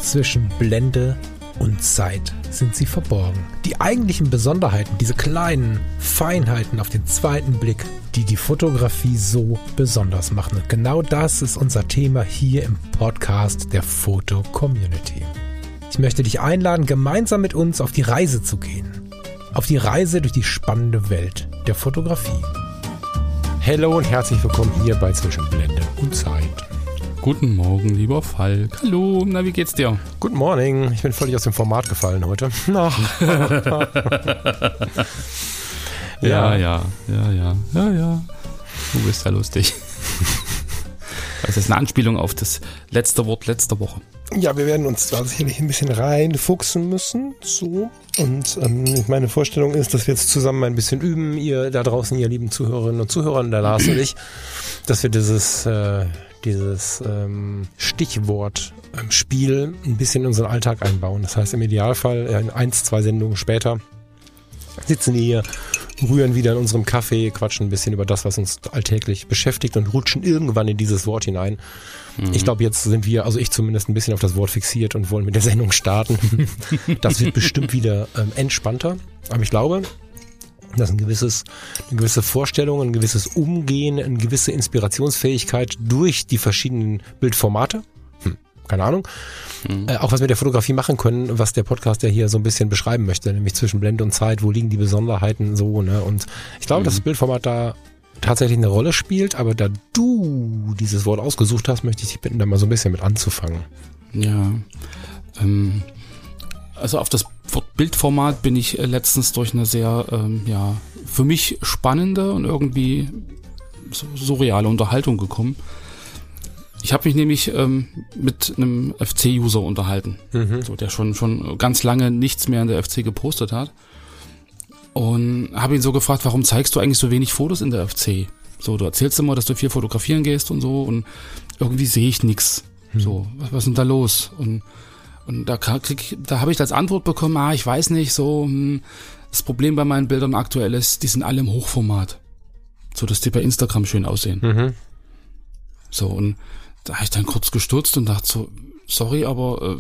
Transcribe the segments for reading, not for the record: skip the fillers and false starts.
Zwischen Blende und Zeit sind sie verborgen. Die eigentlichen Besonderheiten, diese kleinen Feinheiten auf den zweiten Blick, die die Fotografie so besonders machen. Und genau das ist unser Thema hier im Podcast der Foto-Community. Ich möchte dich einladen, gemeinsam mit uns auf die Reise zu gehen. Auf die Reise durch die spannende Welt der Fotografie. Hallo und herzlich willkommen hier bei Zwischen Blende und Zeit. Guten Morgen, lieber Falk. Hallo, na, wie geht's dir? Good morning. Ich bin völlig aus dem Format gefallen heute. Ja. Du bist ja lustig. Das ist eine Anspielung auf das letzte Wort letzter Woche. Ja, wir werden uns da sicherlich ein bisschen reinfuchsen müssen. So. Und meine Vorstellung ist, dass wir jetzt zusammen ein bisschen üben, ihr da draußen, ihr lieben Zuhörerinnen und Zuhörer, der Lars und ich, dass wir dieses Stichwort Spiel ein bisschen in unseren Alltag einbauen. Das heißt, im Idealfall 1-2 Sendungen später sitzen wir hier, rühren wieder in unserem Kaffee, quatschen ein bisschen über das, was uns alltäglich beschäftigt und rutschen irgendwann in dieses Wort hinein. Mhm. Ich glaube, jetzt sind wir, also ich zumindest, ein bisschen auf das Wort fixiert und wollen mit der Sendung starten. Das wird bestimmt wieder entspannter. Aber ich glaube, dass eine gewisse Vorstellung, ein gewisses Umgehen, eine gewisse Inspirationsfähigkeit durch die verschiedenen Bildformate, keine Ahnung, auch was mit der Fotografie machen können, was der Podcast ja hier so ein bisschen beschreiben möchte, nämlich zwischen Blende und Zeit, wo liegen die Besonderheiten so, ne? Und ich glaube, dass das Bildformat da tatsächlich eine Rolle spielt, aber da du dieses Wort ausgesucht hast, möchte ich dich bitten, da mal so ein bisschen mit anzufangen. Ja, also auf das Bildformat bin ich letztens durch eine sehr, für mich spannende und irgendwie surreale Unterhaltung gekommen. Ich habe mich nämlich mit einem FC-User unterhalten, so, der schon ganz lange nichts mehr in der FC gepostet hat. Und habe ihn so gefragt, warum zeigst du eigentlich so wenig Fotos in der FC? So, du erzählst immer, dass du viel fotografieren gehst und so, und irgendwie sehe ich nichts. So, was ist denn da los? Und da habe ich als Antwort bekommen, ich weiß nicht, so, das Problem bei meinen Bildern aktuell ist, die sind alle im Hochformat. So, dass die bei Instagram schön aussehen. So, und da habe ich dann kurz gestutzt und dachte so, sorry, aber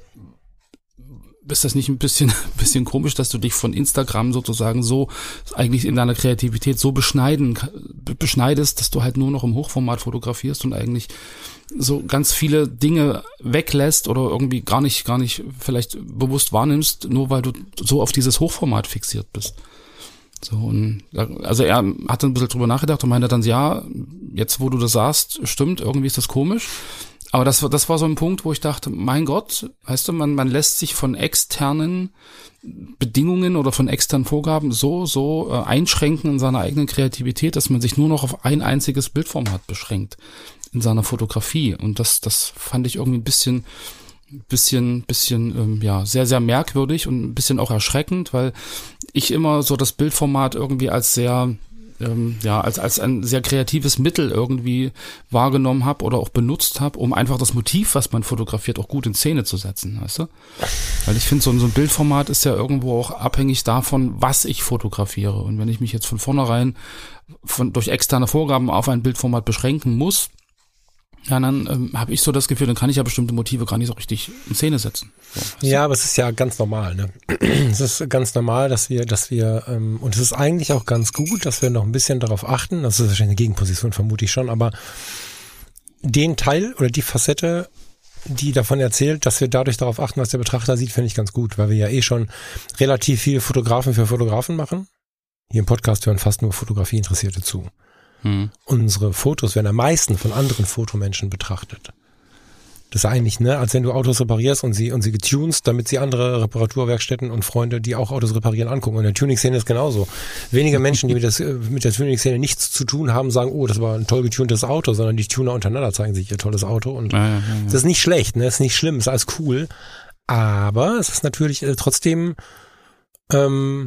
ist das nicht ein bisschen komisch, dass du dich von Instagram sozusagen so eigentlich in deiner Kreativität so beschneidest, dass du halt nur noch im Hochformat fotografierst und eigentlich so ganz viele Dinge weglässt oder irgendwie gar nicht vielleicht bewusst wahrnimmst, nur weil du so auf dieses Hochformat fixiert bist. So, und also er hat ein bisschen drüber nachgedacht und meinte dann, ja, jetzt wo du das sagst, stimmt, irgendwie ist das komisch. Aber das war so ein Punkt, wo ich dachte, mein Gott, weißt du, man lässt sich von externen Bedingungen oder von externen Vorgaben so einschränken in seiner eigenen Kreativität, dass man sich nur noch auf ein einziges Bildformat beschränkt in seiner Fotografie. Und das fand ich irgendwie ein bisschen sehr, sehr merkwürdig und ein bisschen auch erschreckend, weil ich immer so das Bildformat irgendwie als sehr als ein sehr kreatives Mittel irgendwie wahrgenommen habe oder auch benutzt habe, um einfach das Motiv, was man fotografiert, auch gut in Szene zu setzen, weißt du? Weil ich finde, so ein Bildformat ist ja irgendwo auch abhängig davon, was ich fotografiere. Und wenn ich mich jetzt von vornherein durch externe Vorgaben auf ein Bildformat beschränken muss, ja, dann habe ich so das Gefühl, dann kann ich ja bestimmte Motive gar nicht so richtig in Szene setzen. So, ja, aber es ist ja ganz normal, ne? Es ist ganz normal, dass wir und es ist eigentlich auch ganz gut, dass wir noch ein bisschen darauf achten, das ist wahrscheinlich eine Gegenposition, vermute ich schon, aber den Teil oder die Facette, die davon erzählt, dass wir dadurch darauf achten, was der Betrachter sieht, finde ich ganz gut, weil wir ja schon relativ viel Fotografen für Fotografen machen. Hier im Podcast hören fast nur Fotografie-Interessierte zu. Unsere Fotos werden am meisten von anderen Fotomenschen betrachtet. Das ist eigentlich, als wenn du Autos reparierst und sie getunst, damit sie andere Reparaturwerkstätten und Freunde, die auch Autos reparieren, angucken. Und in der Tuning-Szene ist genauso. Wenige Menschen, die mit der Tuning-Szene nichts zu tun haben, sagen, oh, das war ein toll getuntes Auto, sondern die Tuner untereinander zeigen sich ihr tolles Auto. Und das ist nicht schlecht, das ist nicht schlimm, das ist alles cool. Aber es ist natürlich trotzdem, wie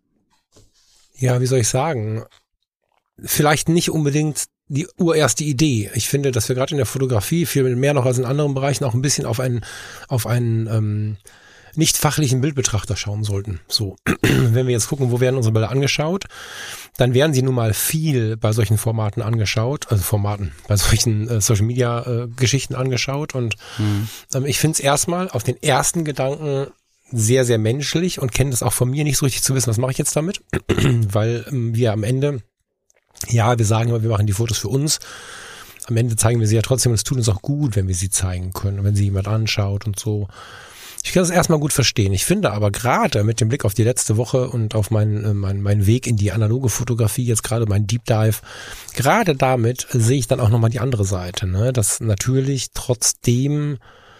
soll ich sagen, vielleicht nicht unbedingt die urerste Idee. Ich finde, dass wir gerade in der Fotografie viel mehr noch als in anderen Bereichen auch ein bisschen auf einen nicht fachlichen Bildbetrachter schauen sollten. So, wenn wir jetzt gucken, wo werden unsere Bilder angeschaut, dann werden sie nun mal viel bei solchen Formaten angeschaut, bei solchen Social-Media-Geschichten angeschaut und ich finde es erstmal auf den ersten Gedanken sehr, sehr menschlich und kenne das auch von mir nicht so richtig zu wissen, was mache ich jetzt damit, weil wir am Ende, ja, wir sagen immer, wir machen die Fotos für uns, am Ende zeigen wir sie ja trotzdem und es tut uns auch gut, wenn wir sie zeigen können, wenn sie jemand anschaut und so. Ich kann das erstmal gut verstehen. Ich finde aber gerade mit dem Blick auf die letzte Woche und auf meinen Weg in die analoge Fotografie, jetzt gerade mein Deep Dive, gerade damit sehe ich dann auch nochmal die andere Seite, ne? Dass natürlich trotzdem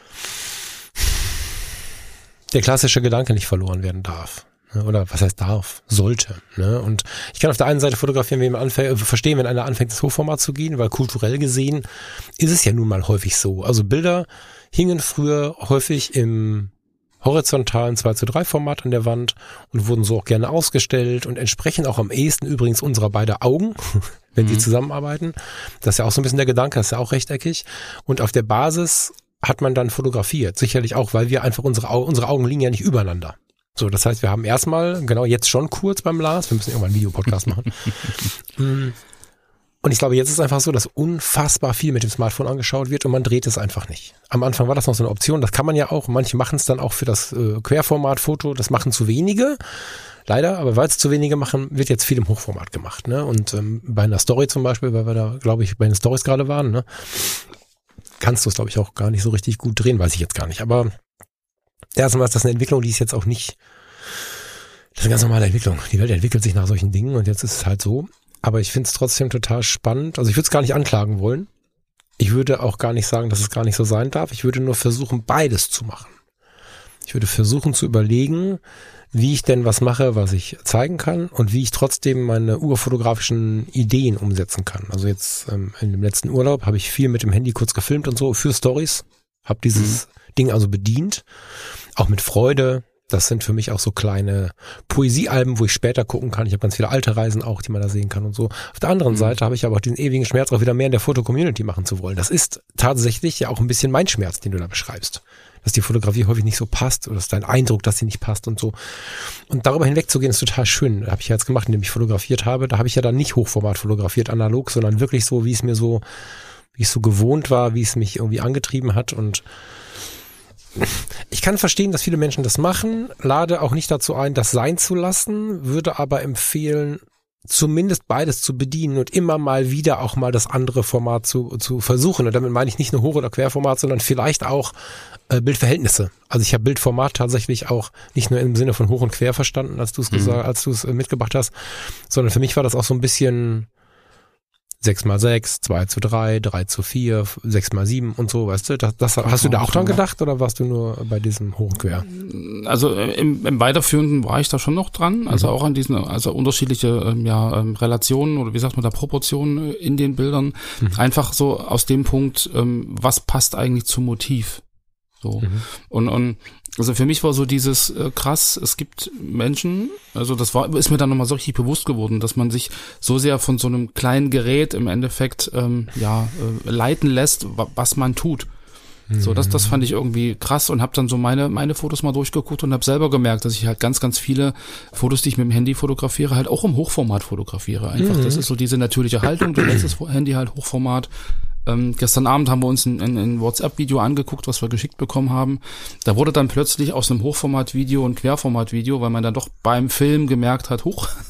der klassische Gedanke nicht verloren werden darf. Oder was heißt darf? Sollte. Ne? Und ich kann auf der einen Seite fotografieren, verstehen, wenn einer anfängt, ins Hochformat zu gehen, weil kulturell gesehen ist es ja nun mal häufig so. Also Bilder hingen früher häufig im horizontalen 2:3 Format an der Wand und wurden so auch gerne ausgestellt und entsprechen auch am ehesten übrigens unserer beiden Augen, wenn sie zusammenarbeiten. Das ist ja auch so ein bisschen der Gedanke, das ist ja auch rechteckig. Und auf der Basis hat man dann fotografiert. Sicherlich auch, weil wir einfach unsere Augen liegen ja nicht übereinander. So, das heißt, wir haben erstmal, genau jetzt schon kurz beim Lars, wir müssen irgendwann einen Videopodcast machen. Und ich glaube, jetzt ist es einfach so, dass unfassbar viel mit dem Smartphone angeschaut wird und man dreht es einfach nicht. Am Anfang war das noch so eine Option, das kann man ja auch. Manche machen es dann auch für das Querformat-Foto, das machen zu wenige. Leider, aber weil es zu wenige machen, wird jetzt viel im Hochformat gemacht. Ne? Und bei einer Story zum Beispiel, weil wir da, glaube ich, bei den Stories gerade waren, ne? Kannst du es, glaube ich, auch gar nicht so richtig gut drehen, weiß ich jetzt gar nicht. Aber erstmal ist das eine Entwicklung, die ist jetzt auch nicht, das ist eine ganz normale Entwicklung. Die Welt entwickelt sich nach solchen Dingen und jetzt ist es halt so. Aber ich finde es trotzdem total spannend. Also ich würde es gar nicht anklagen wollen. Ich würde auch gar nicht sagen, dass es gar nicht so sein darf. Ich würde nur versuchen, beides zu machen. Ich würde versuchen zu überlegen, wie ich denn was mache, was ich zeigen kann und wie ich trotzdem meine urfotografischen Ideen umsetzen kann. Also jetzt in dem letzten Urlaub habe ich viel mit dem Handy kurz gefilmt und so für Stories. Habe dieses Ding also bedient, auch mit Freude. Das sind für mich auch so kleine Poesiealben, wo ich später gucken kann. Ich habe ganz viele alte Reisen auch, die man da sehen kann und so. Auf der anderen Seite habe ich aber auch diesen ewigen Schmerz, auch wieder mehr in der Foto-Community machen zu wollen. Das ist tatsächlich ja auch ein bisschen mein Schmerz, den du da beschreibst. Dass die Fotografie häufig nicht so passt oder dass dein Eindruck, dass sie nicht passt und so. Und darüber hinwegzugehen ist total schön. Das habe ich ja jetzt gemacht, indem ich fotografiert habe. Da habe ich ja dann nicht Hochformat fotografiert, analog, sondern wirklich so, wie ich so gewohnt war, wie es mich irgendwie angetrieben hat. Und ich kann verstehen, dass viele Menschen das machen, lade auch nicht dazu ein, das sein zu lassen, würde aber empfehlen, zumindest beides zu bedienen und immer mal wieder auch mal das andere Format zu versuchen. Und damit meine ich nicht nur Hoch- oder Querformat, sondern vielleicht auch Bildverhältnisse. Also ich habe Bildformat tatsächlich auch nicht nur im Sinne von Hoch und Quer verstanden, als du es mitgebracht hast, sondern für mich war das auch so ein bisschen 6x6, 2:3, 3:4, 6x7 und so, weißt du? Das hast du da auch dran gedacht oder warst du nur bei diesem Hoch und Quer? Also im Weiterführenden war ich da schon noch dran, also auch an diesen, also unterschiedliche Relationen oder wie sagt man da, Proportionen in den Bildern. Einfach so aus dem Punkt, was passt eigentlich zum Motiv? So. Und also für mich war so dieses krass, es gibt Menschen, also ist mir dann nochmal so richtig bewusst geworden, dass man sich so sehr von so einem kleinen Gerät im Endeffekt leiten lässt, was man tut. So, das fand ich irgendwie krass und habe dann so meine Fotos mal durchgeguckt und habe selber gemerkt, dass ich halt ganz, ganz viele Fotos, die ich mit dem Handy fotografiere, halt auch im Hochformat fotografiere. Einfach, das ist so diese natürliche Haltung, du lässt das Handy halt Hochformat. Gestern Abend haben wir uns ein WhatsApp-Video angeguckt, was wir geschickt bekommen haben. Da wurde dann plötzlich aus einem Hochformat-Video ein Querformat-Video, weil man dann doch beim Film gemerkt hat,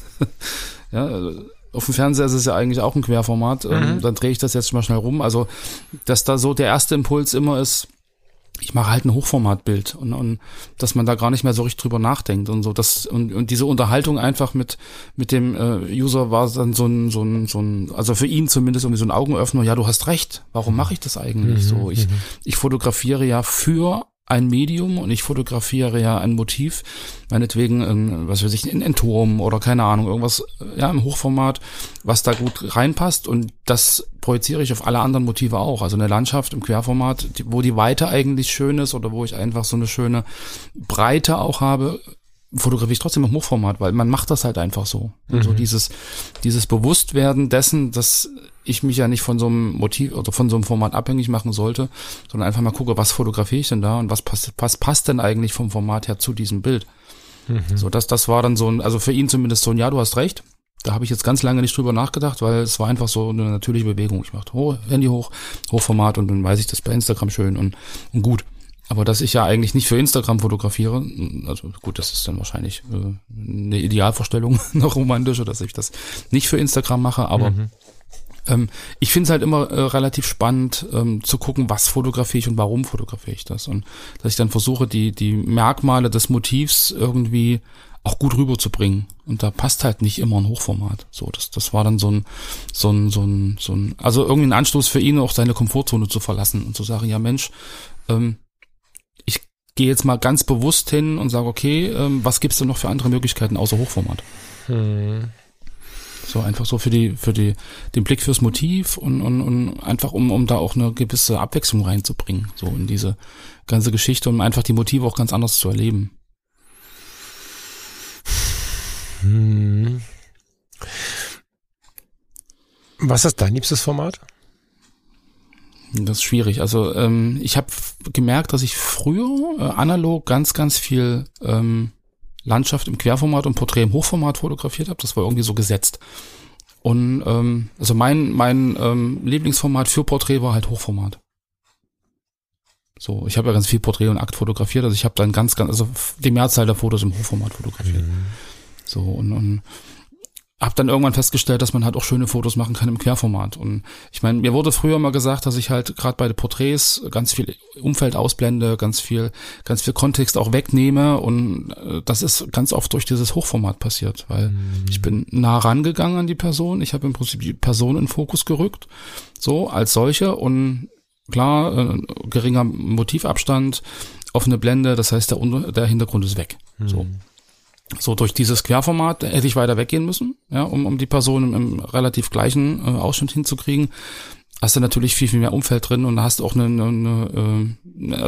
ja, auf dem Fernseher ist es ja eigentlich auch ein Querformat. Dann drehe ich das jetzt mal schnell rum. Also, dass da so der erste Impuls immer ist, ich mache halt ein Hochformatbild und dass man da gar nicht mehr so richtig drüber nachdenkt und so. Und diese Unterhaltung einfach mit dem User war dann so ein, also für ihn zumindest irgendwie so ein Augenöffner. Ja, du hast recht. Warum mache ich das eigentlich so? Ich fotografiere ja für ein Medium und ich fotografiere ja ein Motiv, meinetwegen, was weiß ich, ein Turm oder keine Ahnung, irgendwas, ja, im Hochformat, was da gut reinpasst und das projiziere ich auf alle anderen Motive auch. Also eine Landschaft im Querformat, wo die Weite eigentlich schön ist oder wo ich einfach so eine schöne Breite auch habe, fotografiere ich trotzdem im Hochformat, weil man macht das halt einfach so. Und so dieses Bewusstwerden dessen, dass ich mich ja nicht von so einem Motiv oder von so einem Format abhängig machen sollte, sondern einfach mal gucke, was fotografiere ich denn da und was passt denn eigentlich vom Format her zu diesem Bild. So, das war dann so ein, also für ihn zumindest so ein, ja, du hast recht. Da habe ich jetzt ganz lange nicht drüber nachgedacht, weil es war einfach so eine natürliche Bewegung. Ich mache Handy hoch, Hochformat und dann weiß ich das bei Instagram schön und gut. Aber dass ich ja eigentlich nicht für Instagram fotografiere, also gut, das ist dann wahrscheinlich eine Idealvorstellung, eine romantische, dass ich das nicht für Instagram mache, aber ich finde es halt immer relativ spannend zu gucken, was fotografiere ich und warum fotografiere ich das. Und dass ich dann versuche, die Merkmale des Motivs irgendwie auch gut rüberzubringen. Und da passt halt nicht immer ein Hochformat. So, das war dann so ein, also irgendwie ein Anstoß für ihn, auch seine Komfortzone zu verlassen und zu sagen, ja Mensch, ich gehe jetzt mal ganz bewusst hin und sage, okay, was gibt's denn noch für andere Möglichkeiten außer Hochformat? So einfach so für den Blick fürs Motiv und einfach um da auch eine gewisse Abwechslung reinzubringen, so in diese ganze Geschichte, um einfach die Motive auch ganz anders zu erleben. Was ist dein liebstes Format? Das ist schwierig. Also ich habe gemerkt, dass ich früher analog ganz, ganz viel Landschaft im Querformat und Porträt im Hochformat fotografiert habe. Das war irgendwie so gesetzt. Und also mein Lieblingsformat für Porträt war halt Hochformat. So, ich habe ja ganz viel Porträt und Akt fotografiert. Also ich habe dann also die Mehrzahl der Fotos im Hochformat fotografiert. So und habe dann irgendwann festgestellt, dass man halt auch schöne Fotos machen kann im Querformat. Und ich meine, mir wurde früher mal gesagt, dass ich halt gerade bei den Porträts ganz viel Umfeld ausblende, ganz viel Kontext auch wegnehme. Und das ist ganz oft durch dieses Hochformat passiert, weil ich bin nah rangegangen an die Person. Ich habe im Prinzip die Person in den Fokus gerückt, so als solche. Und klar, geringer Motivabstand, offene Blende, das heißt, der Hintergrund ist weg. So durch dieses Querformat hätte ich weiter weggehen müssen, ja, um die Person im relativ gleichen Ausschnitt hinzukriegen. Hast du natürlich viel, viel mehr Umfeld drin und hast auch ein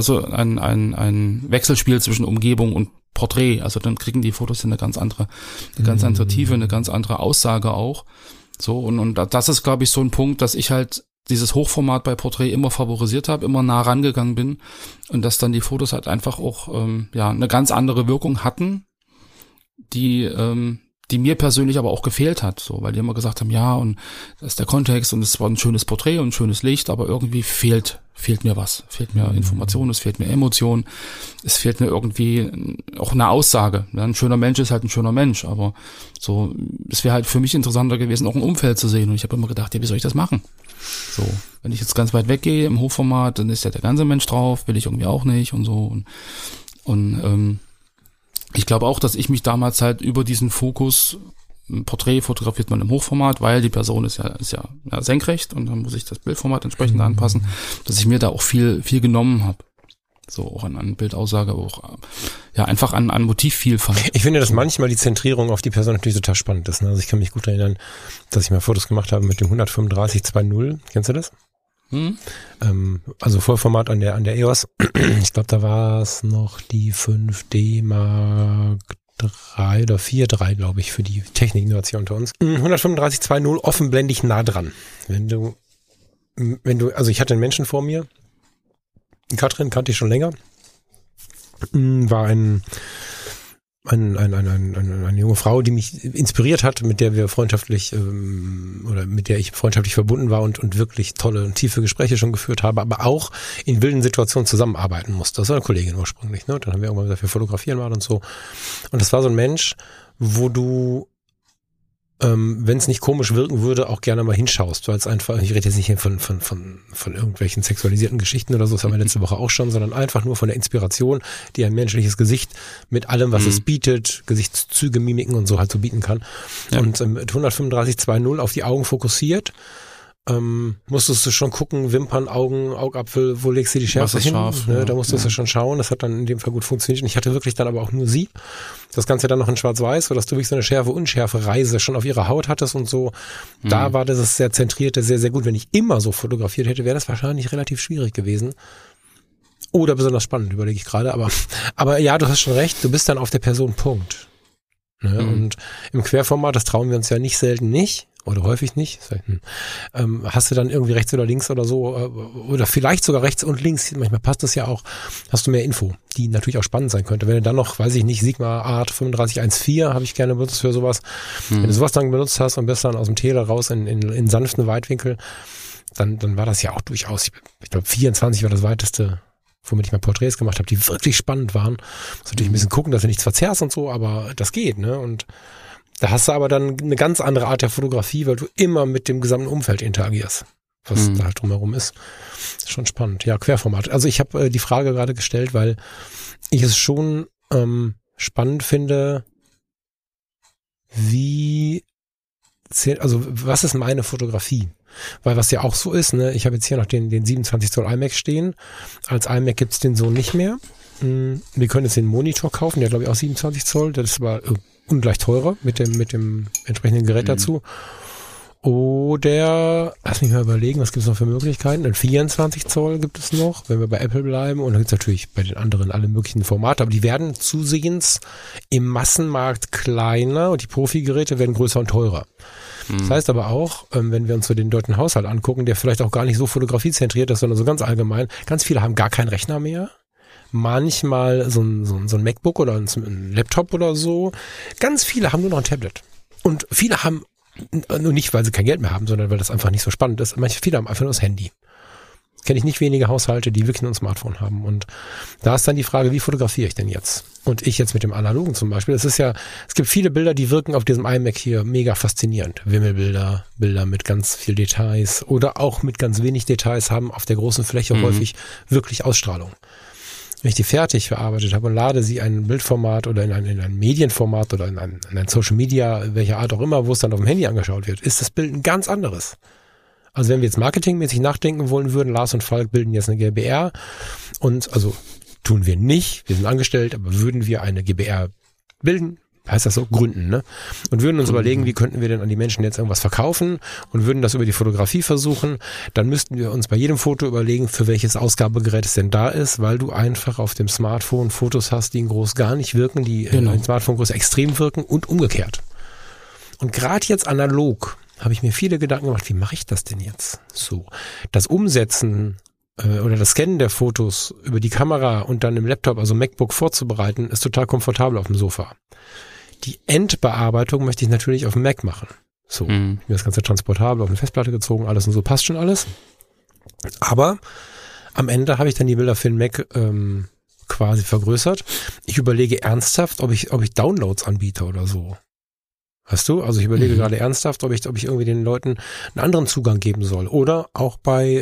Wechselspiel zwischen Umgebung und Porträt. Also dann kriegen die Fotos eine ganz andere Tiefe, eine ganz andere Aussage auch. So und das ist, glaube ich, so ein Punkt, dass ich halt dieses Hochformat bei Porträt immer favorisiert habe, immer nah rangegangen bin und dass dann die Fotos halt einfach auch eine ganz andere Wirkung hatten, die mir persönlich aber auch gefehlt hat, so, weil die immer gesagt haben, ja, und das ist der Kontext und es war ein schönes Porträt und ein schönes Licht, aber irgendwie fehlt mir was, fehlt mir Information, es fehlt mir Emotion, es fehlt mir irgendwie auch eine Aussage. Ja, ein schöner Mensch ist halt ein schöner Mensch, aber so, es wäre halt für mich interessanter gewesen, auch ein Umfeld zu sehen und ich habe immer gedacht, ja, wie soll ich das machen? So, wenn ich jetzt ganz weit weggehe im Hochformat, dann ist ja der ganze Mensch drauf, will ich irgendwie auch nicht und so und ich glaube auch, dass ich mich damals halt über diesen Fokus, ein Porträt fotografiert man im Hochformat, weil die Person ist ja senkrecht und dann muss ich das Bildformat entsprechend anpassen, dass ich mir da auch viel genommen habe. So auch an Bildaussage, aber auch einfach an Motivvielfalt. Ich finde, dass manchmal die Zentrierung auf die Person natürlich total spannend ist. Ne? Also ich kann mich gut erinnern, dass ich mal Fotos gemacht habe mit dem 135-2.0. Kennst du das? Also Vollformat an der EOS. Ich glaube, da war es noch die 5D Mark III oder 4.3, glaube ich, für die Technik-Innovation unter uns. 135-2.0 offenblendig nah dran. Wenn du, also ich hatte einen Menschen vor mir, Katrin kannte ich schon länger, war eine junge Frau, die mich inspiriert hat, mit der ich freundschaftlich verbunden war und wirklich tolle und tiefe Gespräche schon geführt habe, aber auch in wilden Situationen zusammenarbeiten musste. Das war eine Kollegin ursprünglich, ne? Dann haben wir irgendwann gesagt, wir fotografieren mal und so. Und das war so ein Mensch, wo du, wenn es nicht komisch wirken würde, auch gerne mal hinschaust, weil es einfach, ich rede jetzt nicht von irgendwelchen sexualisierten Geschichten oder so, das haben wir letzte Woche auch schon, sondern einfach nur von der Inspiration, die ein menschliches Gesicht mit allem, was es bietet, Gesichtszüge, Mimiken und so halt so bieten kann. Ja. Und mit 135-2.0 auf die Augen fokussiert, musstest du schon gucken, Wimpern, Augen, Augapfel, wo legst du die Schärfe hin? Scharf, ne, da musstest du schon schauen. Das hat dann in dem Fall gut funktioniert. Und ich hatte wirklich dann aber auch nur sie. Das Ganze dann noch in Schwarz-Weiß, sodass du wirklich so eine Schärfe-Unschärfe-Reise schon auf ihrer Haut hattest und so. Da war das sehr zentrierte, sehr, sehr gut. Wenn ich immer so fotografiert hätte, wäre das wahrscheinlich relativ schwierig gewesen. Oder besonders spannend, überlege ich gerade. Aber ja, du hast schon recht, du bist dann auf der Person Punkt. Ne? Und im Querformat, das trauen wir uns ja nicht selten nicht. Oder häufig nicht. Hast du dann irgendwie rechts oder links oder so, oder vielleicht sogar rechts und links, manchmal passt das ja auch, hast du mehr Info, die natürlich auch spannend sein könnte. Wenn du dann noch, weiß ich nicht, Sigma Art 3514 habe ich gerne benutzt für sowas. Wenn du sowas dann benutzt hast und bist dann aus dem Tele raus in sanften Weitwinkel, dann war das ja auch durchaus, ich glaube 24 war das weiteste, womit ich mal Porträts gemacht habe, die wirklich spannend waren. Muss natürlich ein bisschen gucken, dass du nichts verzerrst und so, aber das geht, ne? Und da hast du aber dann eine ganz andere Art der Fotografie, weil du immer mit dem gesamten Umfeld interagierst, was da halt drumherum ist. Ist schon spannend. Ja, Querformat. Also ich habe die Frage gerade gestellt, weil ich es schon spannend finde, was ist meine Fotografie? Weil was ja auch so ist, ne, ich habe jetzt hier noch den 27 Zoll iMac stehen. Als iMac gibt's den so nicht mehr. Wir können jetzt den Monitor kaufen, der glaube ich auch 27 Zoll, das ist aber ungleich teurer mit dem entsprechenden Gerät dazu. Oder, lass mich mal überlegen, was gibt es noch für Möglichkeiten? Ein 24 Zoll gibt es noch, wenn wir bei Apple bleiben. Und dann gibt es natürlich bei den anderen alle möglichen Formate. Aber die werden zusehends im Massenmarkt kleiner und die Profi-Geräte werden größer und teurer. Das heißt aber auch, wenn wir uns so den deutschen Haushalt angucken, der vielleicht auch gar nicht so fotografiezentriert ist, sondern so ganz allgemein, ganz viele haben gar keinen Rechner mehr. Manchmal so ein MacBook oder ein Laptop oder so. Ganz viele haben nur noch ein Tablet. Und viele haben, nur nicht, weil sie kein Geld mehr haben, sondern weil das einfach nicht so spannend ist. Viele haben einfach nur das Handy. Kenne ich nicht wenige Haushalte, die wirklich nur ein Smartphone haben. Und da ist dann die Frage, wie fotografiere ich denn jetzt? Und ich jetzt mit dem Analogen zum Beispiel. Es gibt viele Bilder, die wirken auf diesem iMac hier mega faszinierend. Wimmelbilder, Bilder mit ganz viel Details oder auch mit ganz wenig Details haben auf der großen Fläche häufig wirklich Ausstrahlung. Wenn ich die fertig verarbeitet habe und lade sie in ein Bildformat oder in ein Medienformat oder in ein Social Media, welcher Art auch immer, wo es dann auf dem Handy angeschaut wird, ist das Bild ein ganz anderes. Also wenn wir jetzt marketingmäßig nachdenken wollen würden, Lars und Falk bilden jetzt eine GbR und, also tun wir nicht, wir sind angestellt, aber würden wir eine GbR bilden, heißt das so, gründen, ne? Und würden uns überlegen, wie könnten wir denn an die Menschen jetzt irgendwas verkaufen und würden das über die Fotografie versuchen, dann müssten wir uns bei jedem Foto überlegen, für welches Ausgabegerät es denn da ist, weil du einfach auf dem Smartphone Fotos hast, die in groß gar nicht wirken, die in Smartphone-Größe extrem wirken und umgekehrt. Und gerade jetzt analog habe ich mir viele Gedanken gemacht, wie mache ich das denn jetzt? So, das Umsetzen oder das Scannen der Fotos über die Kamera und dann im Laptop, also MacBook vorzubereiten, ist total komfortabel auf dem Sofa. Die Endbearbeitung möchte ich natürlich auf dem Mac machen. So, mir das Ganze transportabel auf eine Festplatte gezogen, alles und so, passt schon alles. Aber am Ende habe ich dann die Bilder für den Mac quasi vergrößert. Ich überlege ernsthaft, ob ich Downloads anbiete oder so. Weißt du? Also ich überlege gerade ernsthaft, ob ich irgendwie den Leuten einen anderen Zugang geben soll. Oder auch bei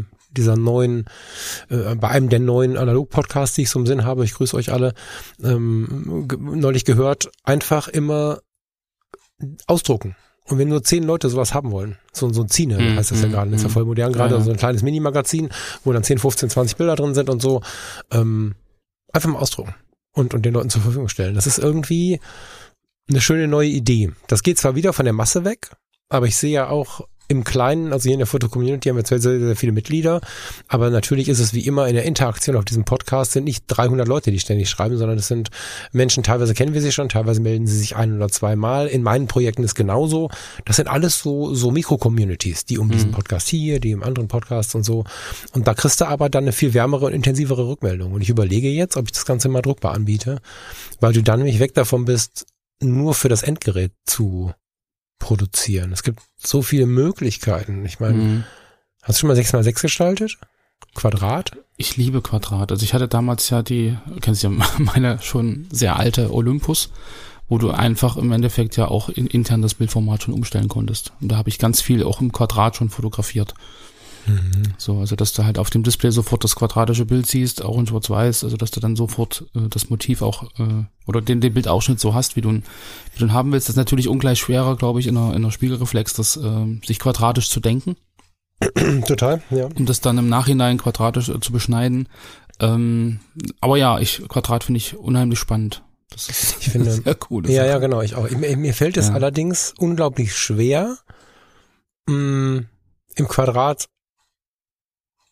bei einem der neuen Analog-Podcasts, die ich so im Sinn habe, ich grüße euch alle, neulich gehört, einfach immer ausdrucken. Und wenn nur 10 Leute sowas haben wollen, so ein Zine, heißt das ja gerade, ist ja voll modern gerade, so ein kleines Mini-Magazin, wo dann 10, 15, 20 Bilder drin sind und so, einfach mal ausdrucken und den Leuten zur Verfügung stellen. Das ist irgendwie eine schöne neue Idee. Das geht zwar wieder von der Masse weg, aber ich sehe ja auch im Kleinen, also hier in der Foto-Community haben wir sehr, sehr viele Mitglieder, aber natürlich ist es wie immer in der Interaktion auf diesem Podcast sind nicht 300 Leute, die ständig schreiben, sondern es sind Menschen, teilweise kennen wir sie schon, teilweise melden sie sich 1 oder 2 Mal. In meinen Projekten ist genauso. Das sind alles so Mikro-Communities, die um diesen Podcast hier, die im anderen Podcast und so. Und da kriegst du aber dann eine viel wärmere und intensivere Rückmeldung. Und ich überlege jetzt, ob ich das Ganze mal druckbar anbiete, weil du dann nämlich weg davon bist, nur für das Endgerät zu produzieren. Es gibt so viele Möglichkeiten. Ich meine, hast du schon mal 6x6 gestaltet? Quadrat? Ich liebe Quadrat. Also ich hatte damals ja kennst du ja meine schon sehr alte Olympus, wo du einfach im Endeffekt ja auch intern das Bildformat schon umstellen konntest. Und da habe ich ganz viel auch im Quadrat schon fotografiert. So, also dass du halt auf dem Display sofort das quadratische Bild siehst, auch in Schwarz-Weiß, also dass du dann sofort das Motiv auch oder den Bildausschnitt so hast, wie du ihn haben willst. Das ist natürlich ungleich schwerer, glaube ich, in einer Spiegelreflex, das sich quadratisch zu denken. Total, ja. Um das dann im Nachhinein quadratisch zu beschneiden. Aber ja, Quadrat finde ich unheimlich spannend. Das ist ich finde, sehr cool. Ja, genau, ich auch. Mir fällt es allerdings unglaublich schwer, im Quadrat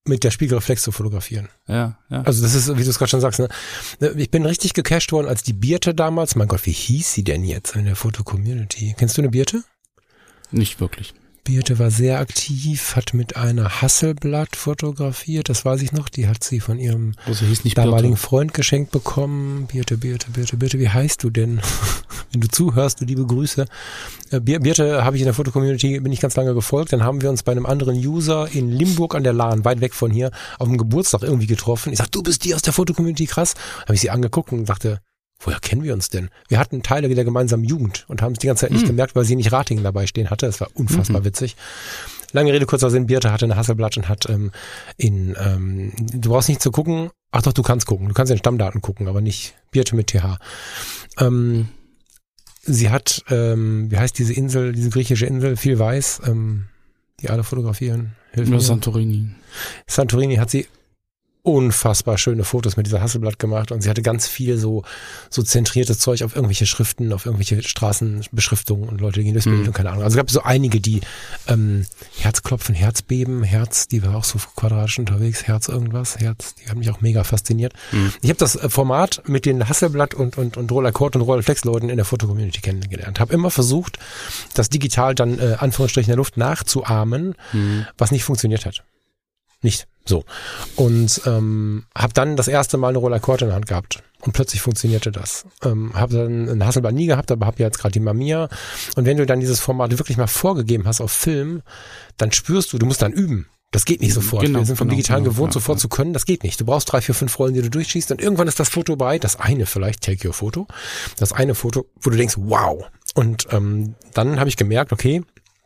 mit der Spiegelreflex zu fotografieren. Ja. Also das ist, wie du es gerade schon sagst, ne? Ich bin richtig gecasht worden, als die Birte damals, mein Gott, wie hieß sie denn jetzt in der Foto-Community? Kennst du eine Birte? Nicht wirklich. Birte war sehr aktiv, hat mit einer Hasselblatt fotografiert, das weiß ich noch, die hat sie von ihrem damaligen Freund geschenkt bekommen. Birte, wie heißt du denn? Wenn du zuhörst, du liebe Grüße. Birte habe ich in der Foto-Community, bin ich ganz lange gefolgt, dann haben wir uns bei einem anderen User in Limburg an der Lahn, weit weg von hier, auf dem Geburtstag irgendwie getroffen. Ich sag, du bist die aus der Foto-Community, krass. Habe ich sie angeguckt und dachte, woher kennen wir uns denn? Wir hatten Teile der gemeinsamen Jugend und haben es die ganze Zeit nicht gemerkt, weil sie nicht Ratingen dabei stehen hatte. Das war unfassbar witzig. Lange Rede, kurzer Sinn, Birte hatte eine Hasselblatt und hat du brauchst nicht zu gucken, ach doch, du kannst gucken. Du kannst in Stammdaten gucken, aber nicht Birte mit TH. Sie hat, wie heißt diese Insel, diese griechische Insel, viel weiß, die alle fotografieren. Santorini. Santorini hat sie unfassbar schöne Fotos mit dieser Hasselblatt gemacht und sie hatte ganz viel so zentriertes Zeug auf irgendwelche Schriften, auf irgendwelche Straßenbeschriftungen und Leute gehen durchs Bild und keine Ahnung. Also es gab so einige, die Herzklopfen, Herzbeben, die war auch so quadratisch unterwegs, die hat mich auch mega fasziniert. Ich habe das Format mit den Hasselblatt und Rollercord und Rollerflex-Leuten in der Foto-Community kennengelernt. Habe immer versucht, das digital dann Anführungsstrichen in der Luft nachzuahmen, was nicht funktioniert hat. Nicht so. Und habe dann das erste Mal eine Rollercord in der Hand gehabt. Und plötzlich funktionierte das. Habe dann eine Hasselblatt nie gehabt, aber habe ja jetzt gerade die Mamiya. Und wenn du dann dieses Format wirklich mal vorgegeben hast auf Film, dann spürst du musst dann üben. Das geht nicht sofort. Wir sind vom Digitalen gewohnt, sofort zu können. Das geht nicht. Du brauchst 3, 4, 5 Rollen, die du durchschießt. Und irgendwann ist das Foto bei. Das eine vielleicht, take your Photo. Das eine Foto, wo du denkst, wow. Und dann habe ich gemerkt, okay,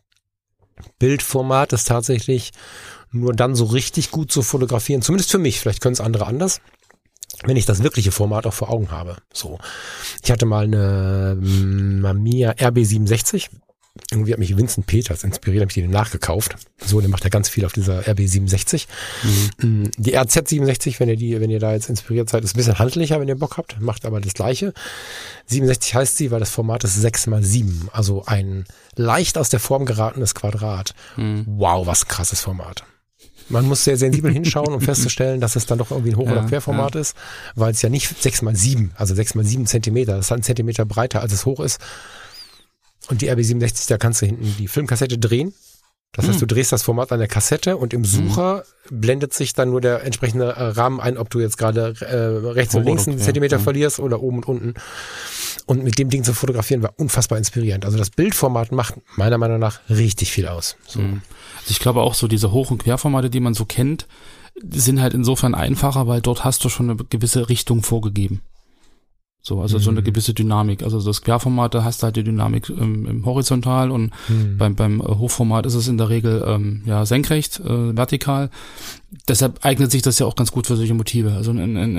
Bildformat ist tatsächlich nur dann so richtig gut zu fotografieren, zumindest für mich, vielleicht können es andere anders, wenn ich das wirkliche Format auch vor Augen habe. So, ich hatte mal eine Mamiya RB67, irgendwie hat mich Vincent Peters inspiriert, habe ich die nachgekauft. So, der macht ja ganz viel auf dieser RB67. Die RZ67, wenn ihr da jetzt inspiriert seid, ist ein bisschen handlicher, wenn ihr Bock habt, macht aber das Gleiche. 67 heißt sie, weil das Format ist 6x7, also ein leicht aus der Form geratenes Quadrat. Wow, was ein krasses Format. Man muss sehr sensibel hinschauen, um festzustellen, dass es dann doch irgendwie ein Hoch- oder Querformat ist, weil es ja nicht 6x7, also 6x7 Zentimeter, das ist ein Zentimeter breiter, als es hoch ist. Und die RB67, da kannst du hinten die Filmkassette drehen. Das heißt, du drehst das Format an der Kassette und im Sucher blendet sich dann nur der entsprechende Rahmen ein, ob du jetzt gerade rechts und links einen Zentimeter verlierst oder oben und unten. Und mit dem Ding zu fotografieren war unfassbar inspirierend. Also das Bildformat macht meiner Meinung nach richtig viel aus. So. Also ich glaube auch so diese Hoch- und Querformate, die man so kennt, sind halt insofern einfacher, weil dort hast du schon eine gewisse Richtung vorgegeben. So, also so eine gewisse Dynamik. Also das Querformat, da hast du halt die Dynamik im Horizontal und beim Hochformat ist es in der Regel senkrecht, vertikal. Deshalb eignet sich das ja auch ganz gut für solche Motive. Also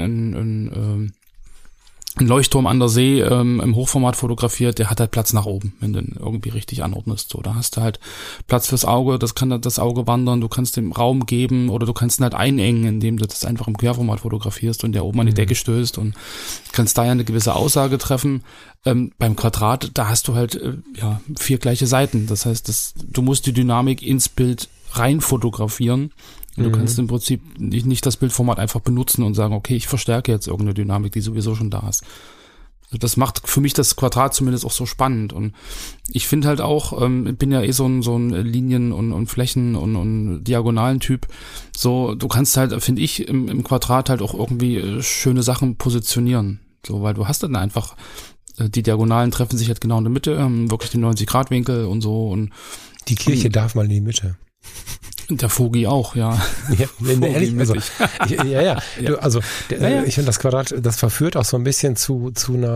ein Leuchtturm an der See im Hochformat fotografiert, der hat halt Platz nach oben, wenn du ihn irgendwie richtig anordnest. So, da hast du halt Platz fürs Auge, das kann das Auge wandern, du kannst dem Raum geben oder du kannst ihn halt einengen, indem du das einfach im Querformat fotografierst und der oben an die Decke stößt und kannst da ja eine gewisse Aussage treffen. Beim Quadrat, da hast du halt 4 gleiche Seiten. Das heißt, du musst die Dynamik ins Bild rein fotografieren. Du kannst im Prinzip nicht das Bildformat einfach benutzen und sagen, okay, ich verstärke jetzt irgendeine Dynamik, die sowieso schon da ist. Also das macht für mich das Quadrat zumindest auch so spannend. Und ich finde halt auch, bin ja so ein Linien- und Flächen- und Diagonalen-Typ. So, du kannst halt, finde ich, im Quadrat halt auch irgendwie schöne Sachen positionieren. So, weil du hast dann einfach, die Diagonalen treffen sich halt genau in der Mitte, wirklich den 90-Grad-Winkel und so. Und die Kirche darf mal in die Mitte. Der Vogi auch, ja. Ehrlich, also, ich finde das Quadrat, das verführt auch so ein bisschen zu einer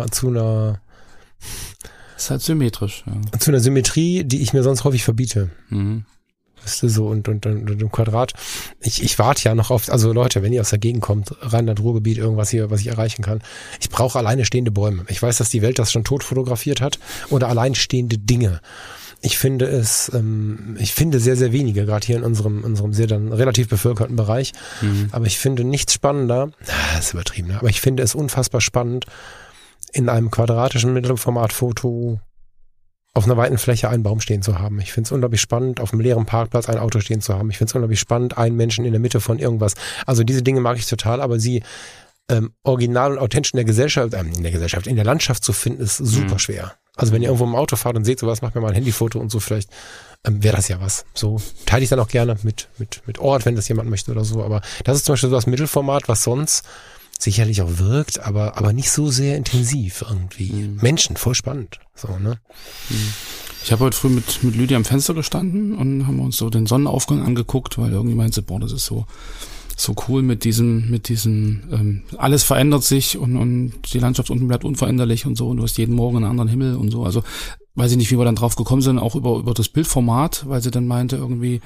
ist halt symmetrisch, ja. Zu einer Symmetrie, die ich mir sonst häufig verbiete. Weißt du, so und im Quadrat. Ich warte ja noch auf, also Leute, wenn ihr aus der Gegend kommt, Rheinland-Ruhr-Gebiet, irgendwas hier, was ich erreichen kann. Ich brauche alleine stehende Bäume. Ich weiß, dass die Welt das schon tot fotografiert hat oder alleinstehende Dinge. Ich finde sehr, sehr wenige, gerade hier in unserem sehr dann relativ bevölkerten Bereich. Aber ich finde nichts spannender, das ist übertrieben, ne? Aber ich finde es unfassbar spannend, in einem quadratischen Mittelformatfoto auf einer weiten Fläche einen Baum stehen zu haben. Ich finde es unglaublich spannend, auf einem leeren Parkplatz ein Auto stehen zu haben. Ich finde es unglaublich spannend, einen Menschen in der Mitte von irgendwas. Also diese Dinge mag ich total, aber sie original und authentisch in der Landschaft zu finden, ist super schwer. Also wenn ihr irgendwo im Auto fahrt und seht sowas, macht mir mal ein Handyfoto und so, vielleicht wäre das ja was. So teile ich dann auch gerne mit Ort, wenn das jemand möchte oder so. Aber das ist zum Beispiel so das Mittelformat, was sonst sicherlich auch wirkt, aber nicht so sehr intensiv irgendwie. Menschen, voll spannend. So, ne? Ich habe heute früh mit Lydia am Fenster gestanden und haben uns so den Sonnenaufgang angeguckt, weil irgendwie meinte sie, boah, das ist so cool mit diesen alles verändert sich und die Landschaft unten bleibt unveränderlich und so und du hast jeden Morgen einen anderen Himmel und so. Also weiß ich nicht, wie wir dann drauf gekommen sind, auch über das Bildformat, weil sie dann meinte irgendwie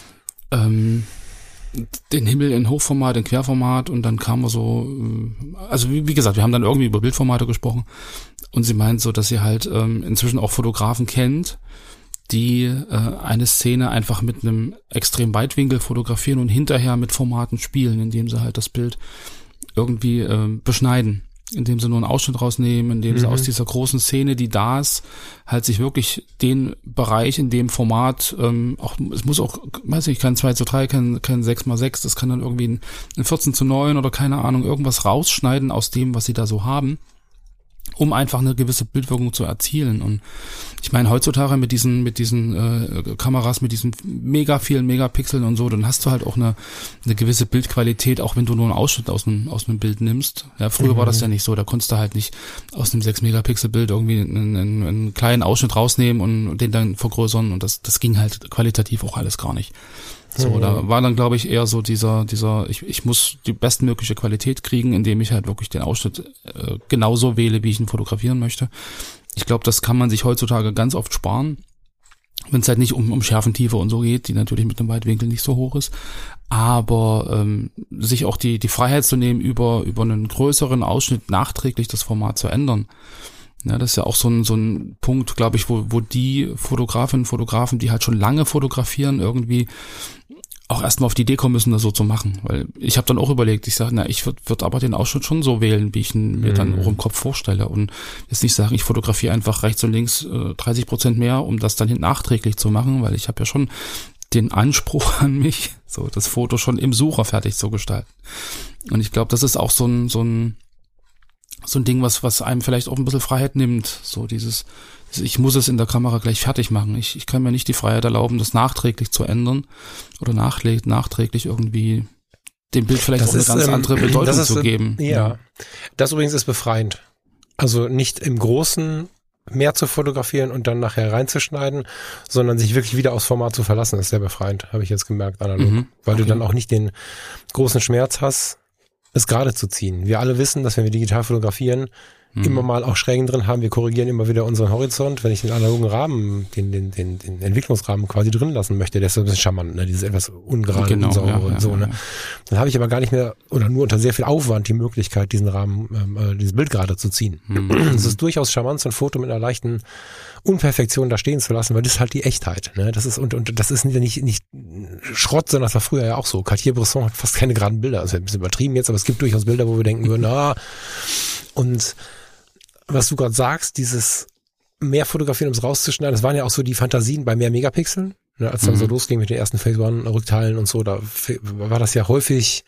den Himmel in Hochformat, in Querformat und dann kam wir so, also wie gesagt, wir haben dann irgendwie über Bildformate gesprochen und sie meint so, dass sie halt inzwischen auch Fotografen kennt, die eine Szene einfach mit einem extrem Weitwinkel fotografieren und hinterher mit Formaten spielen, indem sie halt das Bild irgendwie beschneiden, indem sie nur einen Ausschnitt rausnehmen, indem sie aus dieser großen Szene, die da ist, halt sich wirklich den Bereich in dem Format, auch es muss auch, weiß ich, kein 2:3, kein 6:6, das kann dann irgendwie ein 14:9 oder keine Ahnung, irgendwas rausschneiden aus dem, was sie da so haben, um einfach eine gewisse Bildwirkung zu erzielen. Und ich meine, heutzutage mit diesen Kameras, mit diesen mega vielen Megapixeln und so, dann hast du halt auch eine gewisse Bildqualität, auch wenn du nur einen Ausschnitt aus einem Bild nimmst. Ja, früher war das ja nicht so, da konntest du halt nicht aus einem 6-Megapixel-Bild irgendwie einen kleinen Ausschnitt rausnehmen und den dann vergrößern und das ging halt qualitativ auch alles gar nicht. So, da war dann, glaube ich, eher so dieser, ich muss die bestmögliche Qualität kriegen, indem ich halt wirklich den Ausschnitt genauso wähle, wie ich ihn fotografieren möchte. Ich glaube, das kann man sich heutzutage ganz oft sparen, wenn es halt nicht um Schärfentiefe und so geht, die natürlich mit einem Weitwinkel nicht so hoch ist, aber sich auch die Freiheit zu nehmen, über einen größeren Ausschnitt nachträglich das Format zu ändern. Ja, das ist ja auch so ein Punkt, glaube ich, wo die Fotografinnen und Fotografen, die halt schon lange fotografieren, irgendwie auch erstmal auf die Idee kommen müssen, das so zu machen. Weil ich habe dann auch überlegt, ich sage, ich würde aber den Ausschnitt schon so wählen, wie ich ihn mir dann auch im Kopf vorstelle. Und jetzt nicht sagen, ich fotografiere einfach rechts und links 30% mehr, um das dann nachträglich zu machen, weil ich habe ja schon den Anspruch an mich, so das Foto schon im Sucher fertig zu gestalten. Und ich glaube, das ist auch so ein Ding, was einem vielleicht auch ein bisschen Freiheit nimmt. So dieses, ich muss es in der Kamera gleich fertig machen. Ich kann mir nicht die Freiheit erlauben, das nachträglich zu ändern oder nachträglich irgendwie dem Bild vielleicht auch eine ganz andere Bedeutung zu geben. Ja, das übrigens ist befreiend. Also nicht im Großen mehr zu fotografieren und dann nachher reinzuschneiden, sondern sich wirklich wieder aufs Format zu verlassen, ist sehr befreiend, habe ich jetzt gemerkt, analog. Weil du dann auch nicht den großen Schmerz hast, es gerade zu ziehen. Wir alle wissen, dass wenn wir digital fotografieren, immer mal auch Schrägen drin haben. Wir korrigieren immer wieder unseren Horizont. Wenn ich den analogen Rahmen, den Entwicklungsrahmen quasi drin lassen möchte, der ist so ein bisschen charmant, ne? Dieses etwas ungerade, unsaubere und so, ne? Dann habe ich aber gar nicht mehr oder nur unter sehr viel Aufwand die Möglichkeit, diesen Rahmen, dieses Bild gerade zu ziehen. Es ist durchaus charmant, so ein Foto mit einer leichten Unperfektion da stehen zu lassen, weil das ist halt die Echtheit, ne? Das ist, und das ist nicht Schrott, sondern das war früher ja auch so. Cartier-Bresson hat fast keine geraden Bilder. Also ein bisschen übertrieben jetzt, aber es gibt durchaus Bilder, wo wir denken würden, und was du gerade sagst, dieses mehr fotografieren, um es rauszuschneiden, das waren ja auch so die Fantasien bei mehr Megapixeln, ne, als dann so losging mit den ersten Phase One Rückteilen und so, da war das ja häufig,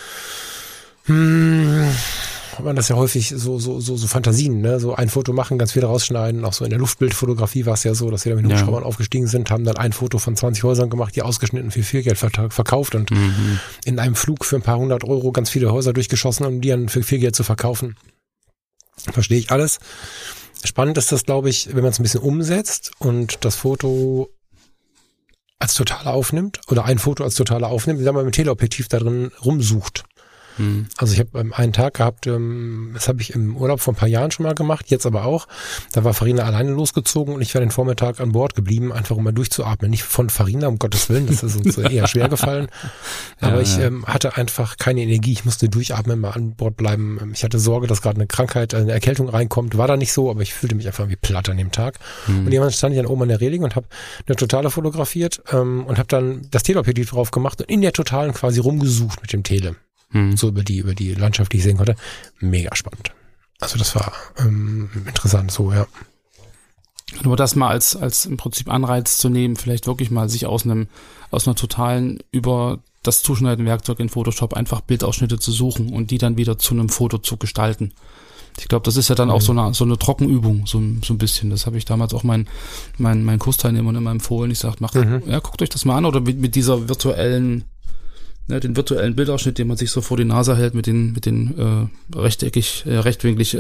so Fantasien, ne, so ein Foto machen, ganz viel rausschneiden, auch so in der Luftbildfotografie war es ja so, dass wir da mit den Hubschraubern aufgestiegen sind, haben dann ein Foto von 20 Häusern gemacht, die ausgeschnitten für viel Geld verkauft und in einem Flug für ein paar 100 Euro ganz viele Häuser durchgeschossen, um die dann für viel Geld zu verkaufen. Verstehe ich alles. Spannend ist das, glaube ich, wenn man es ein bisschen umsetzt und das Foto als Totale aufnimmt oder ein Foto als Totale aufnimmt, wie man mit dem Teleobjektiv da drin rumsucht. Also ich habe einen Tag gehabt, das habe ich im Urlaub vor ein paar Jahren schon mal gemacht, jetzt aber auch. Da war Farina alleine losgezogen und ich war den Vormittag an Bord geblieben, einfach um mal durchzuatmen. Nicht von Farina, um Gottes Willen, das ist uns eher schwer gefallen. Aber ich hatte einfach keine Energie, ich musste durchatmen, mal an Bord bleiben. Ich hatte Sorge, dass gerade eine Krankheit, eine Erkältung reinkommt. War da nicht so, aber ich fühlte mich einfach wie platt an dem Tag. Und irgendwann stand ich dann oben an der Reling und habe eine Totale fotografiert und habe dann das Teleobjektiv drauf gemacht und in der Totalen quasi rumgesucht mit dem Tele. So über die Landschaft, die ich sehen konnte. Mega spannend. Also das war interessant so, ja. Nur das mal als im Prinzip Anreiz zu nehmen, vielleicht wirklich mal sich aus einer totalen über das Zuschneiden-Werkzeug in Photoshop einfach Bildausschnitte zu suchen und die dann wieder zu einem Foto zu gestalten. Ich glaube, das ist ja dann auch so eine Trockenübung, so ein bisschen. Das habe ich damals auch meinen Kursteilnehmern immer empfohlen. Ich sage, guckt euch das mal an, oder mit dieser virtuellen, den virtuellen Bildausschnitt, den man sich so vor die Nase hält, mit den rechtwinklig,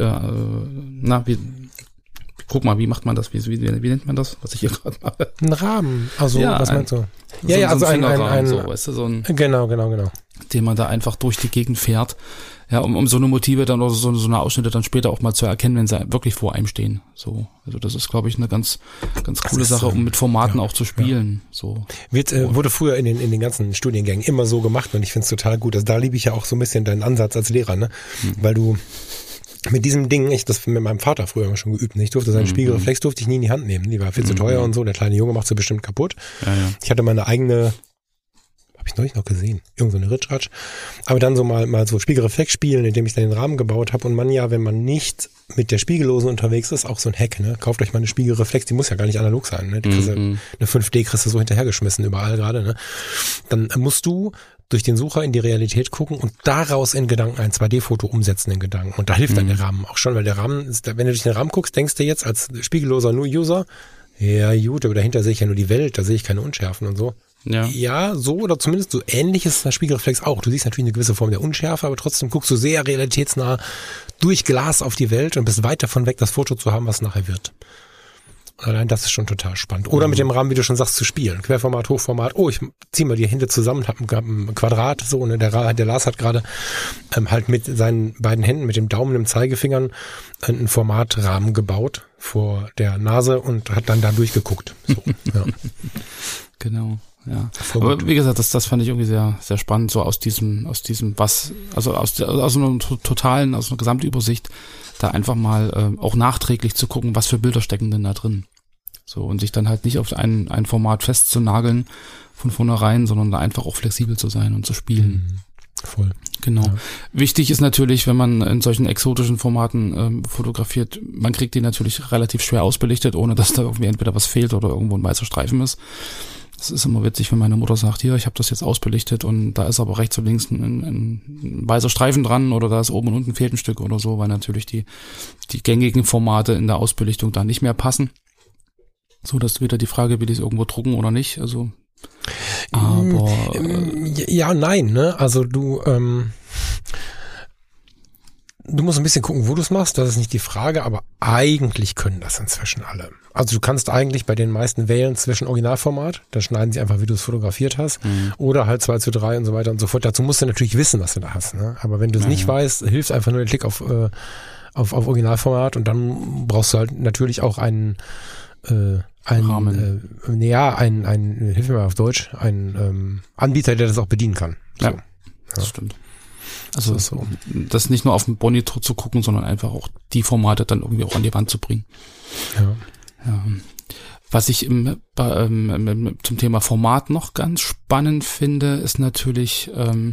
guck mal, wie macht man das? Wie nennt man das, was ich hier gerade mache? Ein Rahmen, also was meinst du? Also ein so, weißt du, so ein genau. Den man da einfach durch die Gegend fährt, ja, um so eine Motive dann oder so eine Ausschnitte dann später auch mal zu erkennen, wenn sie wirklich vor einem stehen. So, also das ist, glaube ich, eine ganz coole Sache, um mit Formaten auch zu spielen. Ja. So wurde früher in den ganzen Studiengängen immer so gemacht und ich finde es total gut. Also da liebe ich ja auch so ein bisschen deinen Ansatz als Lehrer, ne? Weil du mit diesem Ding, das mit meinem Vater früher immer schon geübt. Ich durfte seinen Spiegelreflex nie in die Hand nehmen. Die war viel zu teuer und so. Der kleine Junge macht sie bestimmt kaputt. Ja. Ich hatte meine eigene, habe ich neulich noch gesehen, irgend so eine Ritschratsch. Aber dann so mal so Spiegelreflex spielen, indem ich dann den Rahmen gebaut habe. Und man ja, wenn man nicht mit der Spiegellosen unterwegs ist, auch so ein Hack, ne? Kauft euch mal eine Spiegelreflex, die muss ja gar nicht analog sein, ne? Die kriegst eine 5D kriegst du so hinterhergeschmissen überall gerade, ne? Dann musst du durch den Sucher in die Realität gucken und daraus in Gedanken ein 2D-Foto umsetzen in Gedanken. Und da hilft dann der Rahmen auch schon, weil der Rahmen, wenn du durch den Rahmen guckst, denkst du jetzt als spiegelloser User, ja gut, aber dahinter sehe ich ja nur die Welt, da sehe ich keine Unschärfen und so. Ja, so oder zumindest so ähnlich ist der Spiegelreflex auch. Du siehst natürlich eine gewisse Form der Unschärfe, aber trotzdem guckst du sehr realitätsnah durch Glas auf die Welt und bist weit davon weg, das Foto zu haben, was nachher wird. Allein das ist schon total spannend. Oder mit dem Rahmen, wie du schon sagst, zu spielen. Querformat, Hochformat. Oh, ich zieh mal die Hände zusammen, hab ein Quadrat, so, ne? Der Lars hat gerade halt mit seinen beiden Händen, mit dem Daumen und dem Zeigefingern einen Formatrahmen gebaut vor der Nase und hat dann da durchgeguckt. So, ja. Genau. Ja, aber wie gesagt, das fand ich irgendwie sehr, sehr spannend, so aus diesem aus einer Gesamtübersicht, da einfach mal auch nachträglich zu gucken, was für Bilder stecken denn da drin. So, und sich dann halt nicht auf ein Format festzunageln von vornherein, sondern da einfach auch flexibel zu sein und zu spielen. Voll. Genau. Ja. Wichtig ist natürlich, wenn man in solchen exotischen Formaten fotografiert, man kriegt die natürlich relativ schwer ausbelichtet, ohne dass da irgendwie entweder was fehlt oder irgendwo ein weißer Streifen ist. Es ist immer witzig, wenn meine Mutter sagt, hier, ich habe das jetzt ausbelichtet und da ist aber rechts und links ein weißer Streifen dran oder da ist oben und unten fehlt ein Stück oder so, weil natürlich die gängigen Formate in der Ausbelichtung da nicht mehr passen. So, dass wieder die Frage, will ich es irgendwo drucken oder nicht, also aber ja, nein, ne? Also du musst ein bisschen gucken, wo du es machst, das ist nicht die Frage, aber eigentlich können das inzwischen alle. Also du kannst eigentlich bei den meisten wählen zwischen Originalformat, da schneiden sie einfach, wie du es fotografiert hast, oder halt 2:3 und so weiter und so fort. Dazu musst du natürlich wissen, was du da hast, ne? Aber wenn du es nicht weißt, hilft einfach nur der Klick auf Originalformat und dann brauchst du halt natürlich auch einen Rahmen. Hilf mir mal auf Deutsch, einen Anbieter, der das auch bedienen kann. So. Ja, das stimmt. Also so, das nicht nur auf dem Monitor zu gucken, sondern einfach auch die Formate dann irgendwie auch an die Wand zu bringen. Ja. Was ich zum Thema Format noch ganz spannend finde, ist natürlich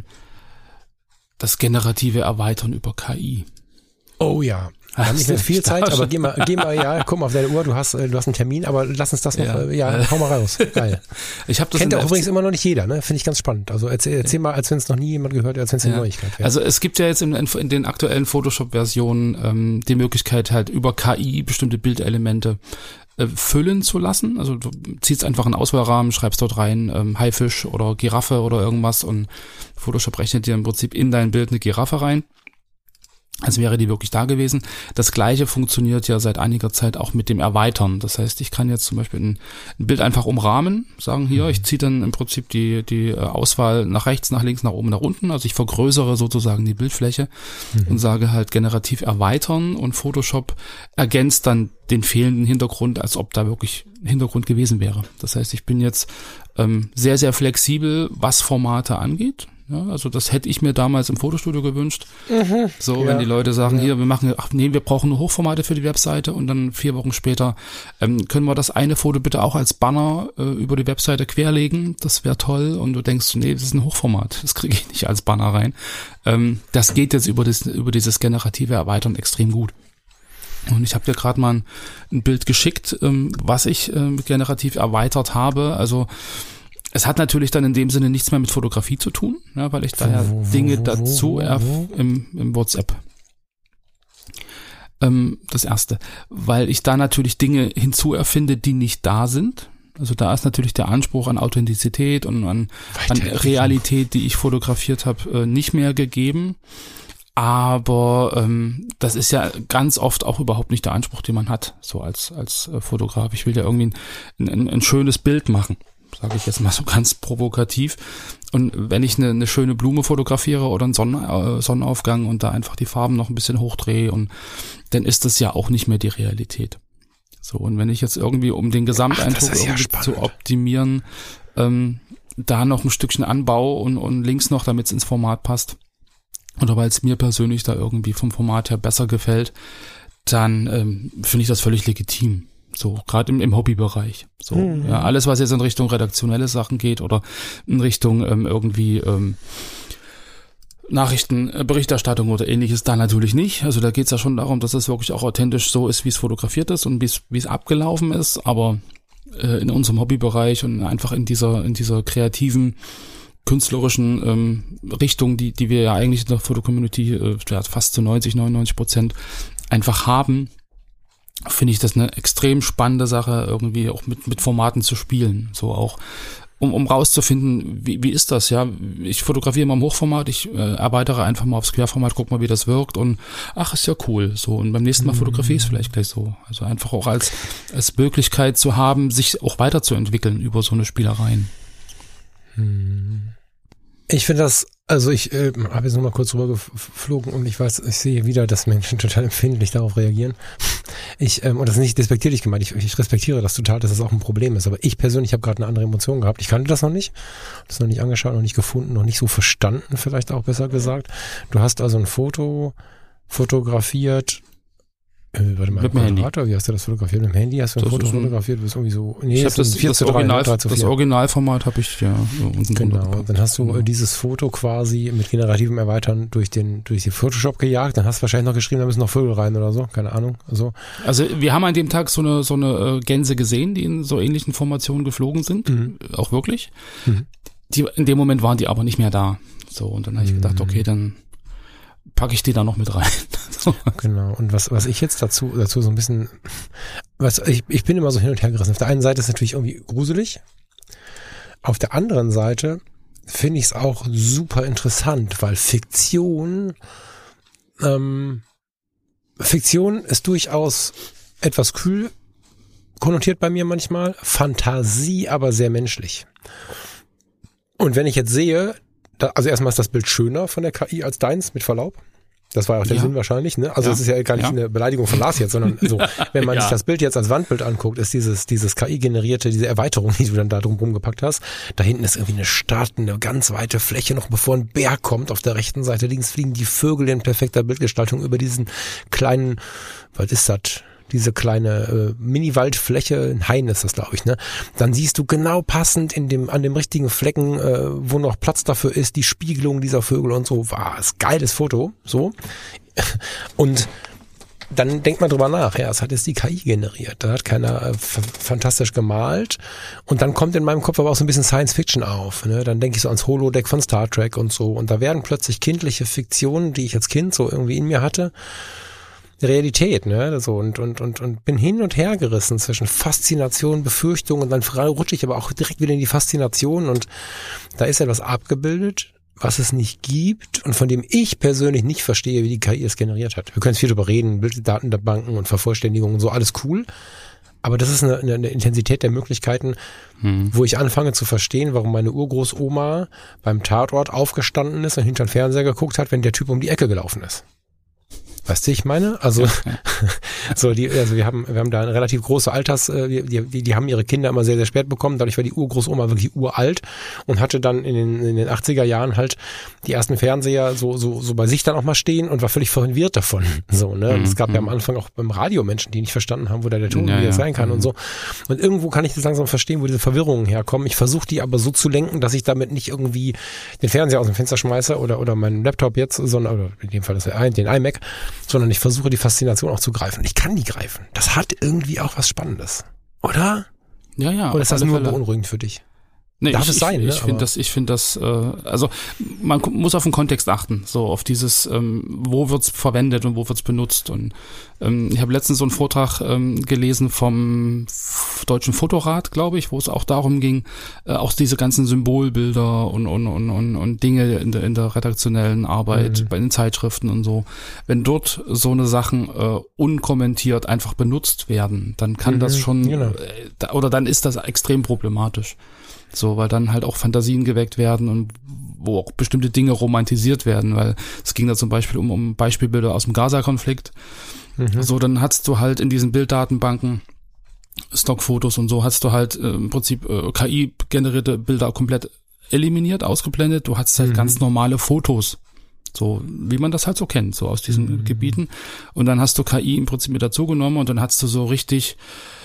das generative Erweitern über KI. Oh ja. Wir haben nicht mehr viel Zeit, aber geh mal, guck mal auf deine Uhr, du hast einen Termin, aber lass uns das noch, hau mal raus. Geil. Ich habe das kennt auch übrigens immer noch nicht jeder, ne? Finde ich ganz spannend. Also erzähl mal, als wenn es noch nie jemand gehört hat, als wenn es eine Neuigkeit wäre. Also es gibt ja jetzt in den aktuellen Photoshop-Versionen die Möglichkeit halt über KI bestimmte Bildelemente füllen zu lassen. Also du ziehst einfach einen Auswahlrahmen, schreibst dort rein Haifisch oder Giraffe oder irgendwas und Photoshop rechnet dir im Prinzip in dein Bild eine Giraffe rein. Als wäre die wirklich da gewesen. Das Gleiche funktioniert ja seit einiger Zeit auch mit dem Erweitern. Das heißt, ich kann jetzt zum Beispiel ein Bild einfach umrahmen, sagen hier, ich ziehe dann im Prinzip die Auswahl nach rechts, nach links, nach oben, nach unten. Also ich vergrößere sozusagen die Bildfläche und sage halt generativ erweitern und Photoshop ergänzt dann den fehlenden Hintergrund, als ob da wirklich ein Hintergrund gewesen wäre. Das heißt, ich bin jetzt sehr, sehr flexibel, was Formate angeht. Ja, also das hätte ich mir damals im Fotostudio gewünscht. So, wenn die Leute sagen, hier, wir brauchen nur Hochformate für die Webseite und dann 4 Wochen später können wir das eine Foto bitte auch als Banner über die Webseite querlegen. Das wäre toll. Und du denkst, nee, das ist ein Hochformat. Das kriege ich nicht als Banner rein. Das geht jetzt über dieses generative Erweitern extrem gut. Und ich habe dir gerade mal ein Bild geschickt, was ich generativ erweitert habe. Also es hat natürlich dann in dem Sinne nichts mehr mit Fotografie zu tun, ja, weil ich da ja Dinge dazu im WhatsApp. Das erste, weil ich da natürlich Dinge hinzuerfinde, die nicht da sind. Also da ist natürlich der Anspruch an Authentizität und an Realität, die ich fotografiert habe, nicht mehr gegeben. Aber das ist ja ganz oft auch überhaupt nicht der Anspruch, den man hat, so als Fotograf. Ich will ja irgendwie ein schönes Bild machen, sage ich jetzt mal so ganz provokativ. Und wenn ich eine schöne Blume fotografiere oder einen Sonnenaufgang und da einfach die Farben noch ein bisschen hochdrehe, und dann ist das ja auch nicht mehr die Realität. So, und wenn ich jetzt irgendwie, um den Gesamteindruck zu optimieren, da noch ein Stückchen anbaue und links noch, damit es ins Format passt, oder weil es mir persönlich da irgendwie vom Format her besser gefällt, dann finde ich das völlig legitim. So, gerade im Hobbybereich. So, ja, alles, was jetzt in Richtung redaktionelle Sachen geht oder in Richtung Nachrichten, Berichterstattung oder ähnliches, da natürlich nicht. Also da geht's ja schon darum, dass es wirklich auch authentisch so ist, wie es fotografiert ist und wie es abgelaufen ist. Aber in unserem Hobbybereich und einfach in dieser kreativen, künstlerischen Richtung, die wir ja eigentlich in der Fotocommunity fast zu 99% einfach haben, finde ich das eine extrem spannende Sache, irgendwie auch mit Formaten zu spielen. So auch, um rauszufinden, wie ist das, ja. Ich fotografiere mal im Hochformat, ich erweitere einfach mal aufs Querformat, guck mal, wie das wirkt, und ist ja cool. So, und beim nächsten Mal fotografiere ich es vielleicht gleich so. Also einfach auch als Möglichkeit zu haben, sich auch weiterzuentwickeln über so eine Spielereien. Ich finde das, also ich habe jetzt nur mal kurz rüber geflogen und ich sehe wieder, dass Menschen total empfindlich darauf reagieren. Und das ist nicht despektierlich gemeint, ich respektiere das total, dass das auch ein Problem ist, aber ich persönlich habe gerade eine andere Emotion gehabt. Ich kannte das noch nicht, das noch nicht angeschaut, noch nicht gefunden, noch nicht so verstanden, vielleicht auch besser gesagt. Du hast also ein Foto fotografiert. Warte mal, mit dem Handy. Wie hast du das fotografiert? Mit dem Handy hast du ein Foto fotografiert? Das ist irgendwie so. Nee, ich habe das Originalformat habe ich ja unten drunter gepackt. Dann hast du dieses Foto quasi mit generativem Erweitern durch die Photoshop gejagt. Dann hast du wahrscheinlich noch geschrieben, da müssen noch Vögel rein oder so. Keine Ahnung. Also wir haben an dem Tag so eine Gänse gesehen, die in so ähnlichen Formationen geflogen sind. Auch wirklich. In dem Moment waren die aber nicht mehr da. So, und dann habe ich gedacht, okay, dann packe ich die da noch mit rein. Genau. Und was ich jetzt dazu so ein bisschen, ich bin immer so hin und her gerissen. Auf der einen Seite ist es natürlich irgendwie gruselig. Auf der anderen Seite finde ich es auch super interessant, weil Fiktion ist durchaus etwas kühl konnotiert bei mir manchmal, Fantasie aber sehr menschlich. Und wenn ich jetzt sehe, also erstmal ist das Bild schöner von der KI als deins, mit Verlaub. Das war ja auch der Sinn wahrscheinlich, ne? Also es ist ja gar nicht eine Beleidigung von Lars jetzt, sondern so, wenn man sich das Bild jetzt als Wandbild anguckt, ist dieses KI-generierte, diese Erweiterung, die du dann da drum rumgepackt hast. Da hinten ist irgendwie eine Stadt, eine ganz weite Fläche, noch bevor ein Berg kommt. Auf der rechten Seite links fliegen die Vögel in perfekter Bildgestaltung über diesen kleinen, was ist das? Diese kleine Mini-Waldfläche, ein Hain ist das, glaube ich, ne? Dann siehst du genau passend an dem richtigen Flecken, wo noch Platz dafür ist, die Spiegelung dieser Vögel und so. Wow, ist geiles Foto, so. Und dann denkt man drüber nach, ja, es hat jetzt die KI generiert, da hat keiner fantastisch gemalt, und dann kommt in meinem Kopf aber auch so ein bisschen Science Fiction auf, ne? Dann denke ich so ans Holodeck von Star Trek und so, und da werden plötzlich kindliche Fiktionen, die ich als Kind so irgendwie in mir hatte, Realität, ne, so, und bin hin und her gerissen zwischen Faszination, Befürchtung, und dann rutsche ich aber auch direkt wieder in die Faszination, und da ist etwas abgebildet, was es nicht gibt und von dem ich persönlich nicht verstehe, wie die KI es generiert hat. Wir können viel darüber reden, Bilddatenbanken und Vervollständigungen und so, alles cool, aber das ist eine Intensität der Möglichkeiten, wo ich anfange zu verstehen, warum meine Urgroßoma beim Tatort aufgestanden ist und hinter den Fernseher geguckt hat, wenn der Typ um die Ecke gelaufen ist. Weißt du, ich meine? Also, wir haben da eine relativ große die haben ihre Kinder immer sehr, sehr spät bekommen. Dadurch war die Urgroßoma wirklich uralt und hatte dann in den 80er Jahren halt die ersten Fernseher so bei sich dann auch mal stehen und war völlig verwirrt davon. So, ne? Und es gab ja am Anfang auch beim Radio Menschen, die nicht verstanden haben, wo da der Ton jetzt sein kann und so. Und irgendwo kann ich das langsam verstehen, wo diese Verwirrungen herkommen. Ich versuche die aber so zu lenken, dass ich damit nicht irgendwie den Fernseher aus dem Fenster schmeiße oder meinen Laptop jetzt, sondern, oder in dem Fall den iMac, sondern ich versuche die Faszination auch zu greifen. Ich kann die greifen. Das hat irgendwie auch was Spannendes. Oder? Ja. Oder ist das nur beunruhigend für dich? Nee, Darf es sein, ich finde das, also man muss auf den Kontext achten, so auf dieses, wo wird's verwendet und wo wird's benutzt. Und ich habe letztens so einen Vortrag gelesen vom Deutschen Fotorat, glaube ich, wo es auch darum ging, auch diese ganzen Symbolbilder und Dinge in der redaktionellen Arbeit, bei den Zeitschriften und so. Wenn dort so eine Sachen unkommentiert einfach benutzt werden, dann kann das schon, oder dann ist das extrem problematisch. So, weil dann halt auch Fantasien geweckt werden und wo auch bestimmte Dinge romantisiert werden, weil es ging da zum Beispiel um Beispielbilder aus dem Gaza-Konflikt. So, dann hast du halt in diesen Bilddatenbanken Stockfotos und so hast du halt im Prinzip KI-generierte Bilder komplett eliminiert, ausgeblendet. Du hast halt ganz normale Fotos. So, wie man das halt so kennt, so aus diesen Gebieten. Und dann hast du KI im Prinzip mit dazugenommen und dann hast du so richtig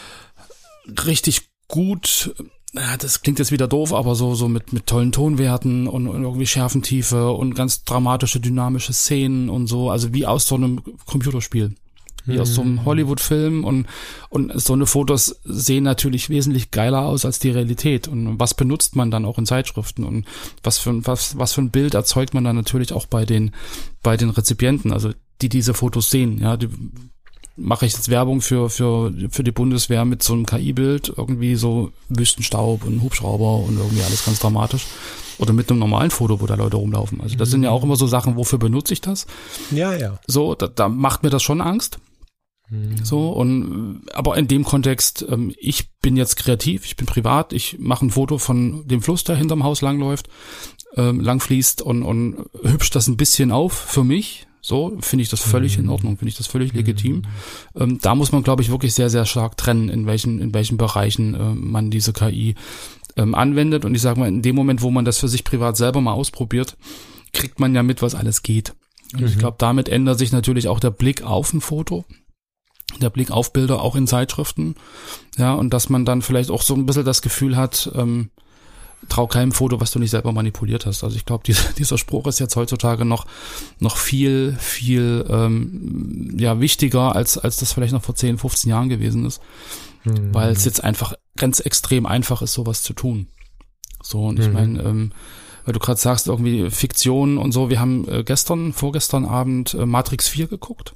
gut, das klingt jetzt wieder doof, aber so mit tollen Tonwerten und irgendwie Schärfentiefe und ganz dramatische, dynamische Szenen und so, also wie aus so einem Computerspiel, wie aus so einem Hollywood-Film und so eine Fotos sehen natürlich wesentlich geiler aus als die Realität. Und was benutzt man dann auch in Zeitschriften und was für ein Bild erzeugt man dann natürlich auch bei den Rezipienten, also die diese Fotos sehen, ja, die mache ich jetzt Werbung für die Bundeswehr mit so einem KI-Bild, irgendwie so Wüstenstaub und Hubschrauber und irgendwie alles ganz dramatisch. Oder mit einem normalen Foto, wo da Leute rumlaufen. Also das sind ja auch immer so Sachen, wofür benutze ich das? Ja. So, da macht mir das schon Angst. So, aber in dem Kontext, ich bin jetzt kreativ, ich bin privat, ich mache ein Foto von dem Fluss, der hinterm Haus langläuft, lang fließt und hübscht das ein bisschen auf für mich. So, finde ich das völlig in Ordnung, finde ich das völlig legitim. Da muss man, glaube ich, wirklich sehr, sehr stark trennen, in welchen Bereichen man diese KI anwendet. Und ich sage mal, in dem Moment, wo man das für sich privat selber mal ausprobiert, kriegt man ja mit, was alles geht. Und ich glaube, damit ändert sich natürlich auch der Blick auf ein Foto, der Blick auf Bilder, auch in Zeitschriften. Ja, und dass man dann vielleicht auch so ein bisschen das Gefühl hat, trau keinem Foto, was du nicht selber manipuliert hast. Also ich glaube, dieser Spruch ist jetzt heutzutage noch viel wichtiger, als das vielleicht noch vor 10, 15 Jahren gewesen ist. Weil es jetzt einfach ganz extrem einfach ist, sowas zu tun. So, und ich meine, weil du gerade sagst, irgendwie Fiktion und so, wir haben vorgestern Abend Matrix 4 geguckt.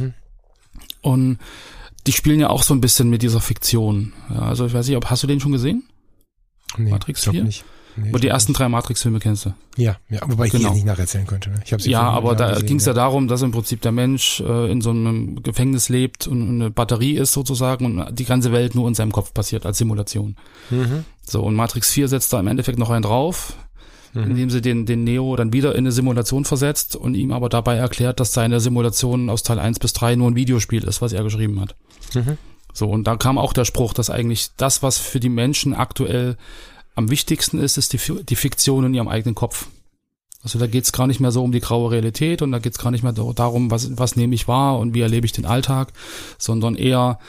Und die spielen ja auch so ein bisschen mit dieser Fiktion. Ja, also ich weiß nicht, hast du den schon gesehen? Nee, Matrix 4? Nicht. Nee, und die ersten 3 Matrix-Filme kennst du? Ja, wobei ich die nicht nacherzählen könnte. Ne? Ich habe sie aber da ging es ja darum, dass im Prinzip der Mensch in so einem Gefängnis lebt und eine Batterie ist sozusagen und die ganze Welt nur in seinem Kopf passiert als Simulation. So, und Matrix 4 setzt da im Endeffekt noch einen drauf, indem sie den Neo dann wieder in eine Simulation versetzt und ihm aber dabei erklärt, dass seine Simulation aus Teil 1 bis 3 nur ein Videospiel ist, was er geschrieben hat. So, und da kam auch der Spruch, dass eigentlich das, was für die Menschen aktuell am wichtigsten ist die Fiktion in ihrem eigenen Kopf. Also da geht's gar nicht mehr so um die graue Realität und da geht's gar nicht mehr darum, was nehme ich wahr und wie erlebe ich den Alltag, sondern eher,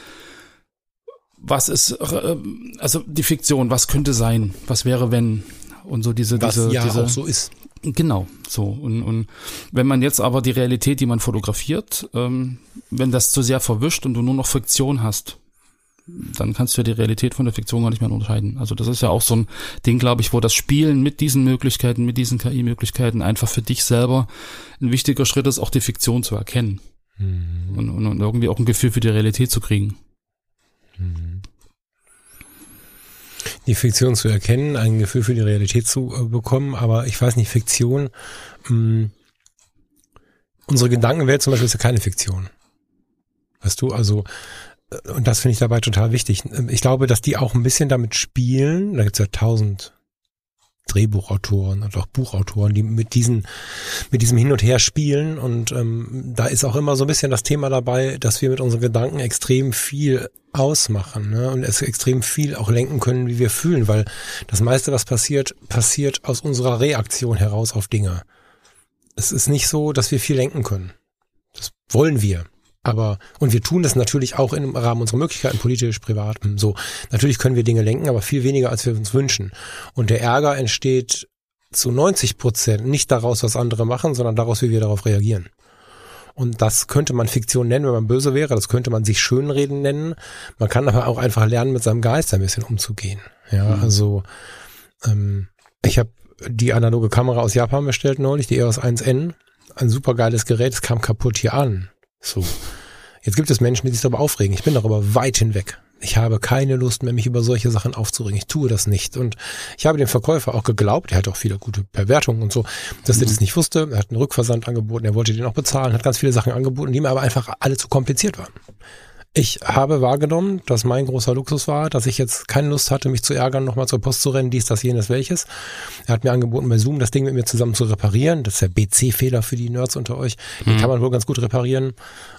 was ist, also die Fiktion, was könnte sein, was wäre, wenn, und so diese auch so ist. Genau, so. Und wenn man jetzt aber die Realität, die man fotografiert, wenn das zu sehr verwischt und du nur noch Fiktion hast, dann kannst du ja die Realität von der Fiktion gar nicht mehr unterscheiden. Also das ist ja auch so ein Ding, glaube ich, wo das Spielen mit diesen Möglichkeiten, mit diesen KI-Möglichkeiten einfach für dich selber ein wichtiger Schritt ist, auch die Fiktion zu erkennen. Und irgendwie auch ein Gefühl für die Realität zu kriegen. Die Fiktion zu erkennen, ein Gefühl für die Realität zu bekommen, aber ich weiß nicht, Fiktion, unsere Gedankenwelt zum Beispiel ist ja keine Fiktion. Weißt du, also, und das finde ich dabei total wichtig. Ich glaube, dass die auch ein bisschen damit spielen, da gibt's ja 1000 Drehbuchautoren und auch Buchautoren, die mit diesem Hin und Her spielen und da ist auch immer so ein bisschen das Thema dabei, dass wir mit unseren Gedanken extrem viel ausmachen, ne? Und es extrem viel auch lenken können, wie wir fühlen, weil das meiste, was passiert aus unserer Reaktion heraus auf Dinge. Es ist nicht so, dass wir viel lenken können. Das wollen wir. Und wir tun das natürlich auch im Rahmen unserer Möglichkeiten, politisch, privat, so. Natürlich können wir Dinge lenken, aber viel weniger, als wir uns wünschen. Und der Ärger entsteht zu 90% nicht daraus, was andere machen, sondern daraus, wie wir darauf reagieren. Und das könnte man Fiktion nennen, wenn man böse wäre. Das könnte man sich Schönreden nennen. Man kann aber auch einfach lernen, mit seinem Geist ein bisschen umzugehen. Ja, also ich habe die analoge Kamera aus Japan bestellt neulich, die EOS 1N. Ein super geiles Gerät, es kam kaputt hier an. So. Jetzt gibt es Menschen, die sich darüber aufregen. Ich bin darüber weit hinweg. Ich habe keine Lust mehr, mich über solche Sachen aufzuregen. Ich tue das nicht. Und ich habe dem Verkäufer auch geglaubt, er hat auch viele gute Bewertungen und so, dass er das nicht wusste. Er hat einen Rückversand angeboten, er wollte den auch bezahlen, hat ganz viele Sachen angeboten, die mir aber einfach alle zu kompliziert waren. Ich habe wahrgenommen, dass mein großer Luxus war, dass ich jetzt keine Lust hatte, mich zu ärgern, nochmal zur Post zu rennen, dies, das, jenes, welches. Er hat mir angeboten, bei Zoom das Ding mit mir zusammen zu reparieren. Das ist der BC-Fehler für die Nerds unter euch. Den kann man wohl ganz gut reparieren.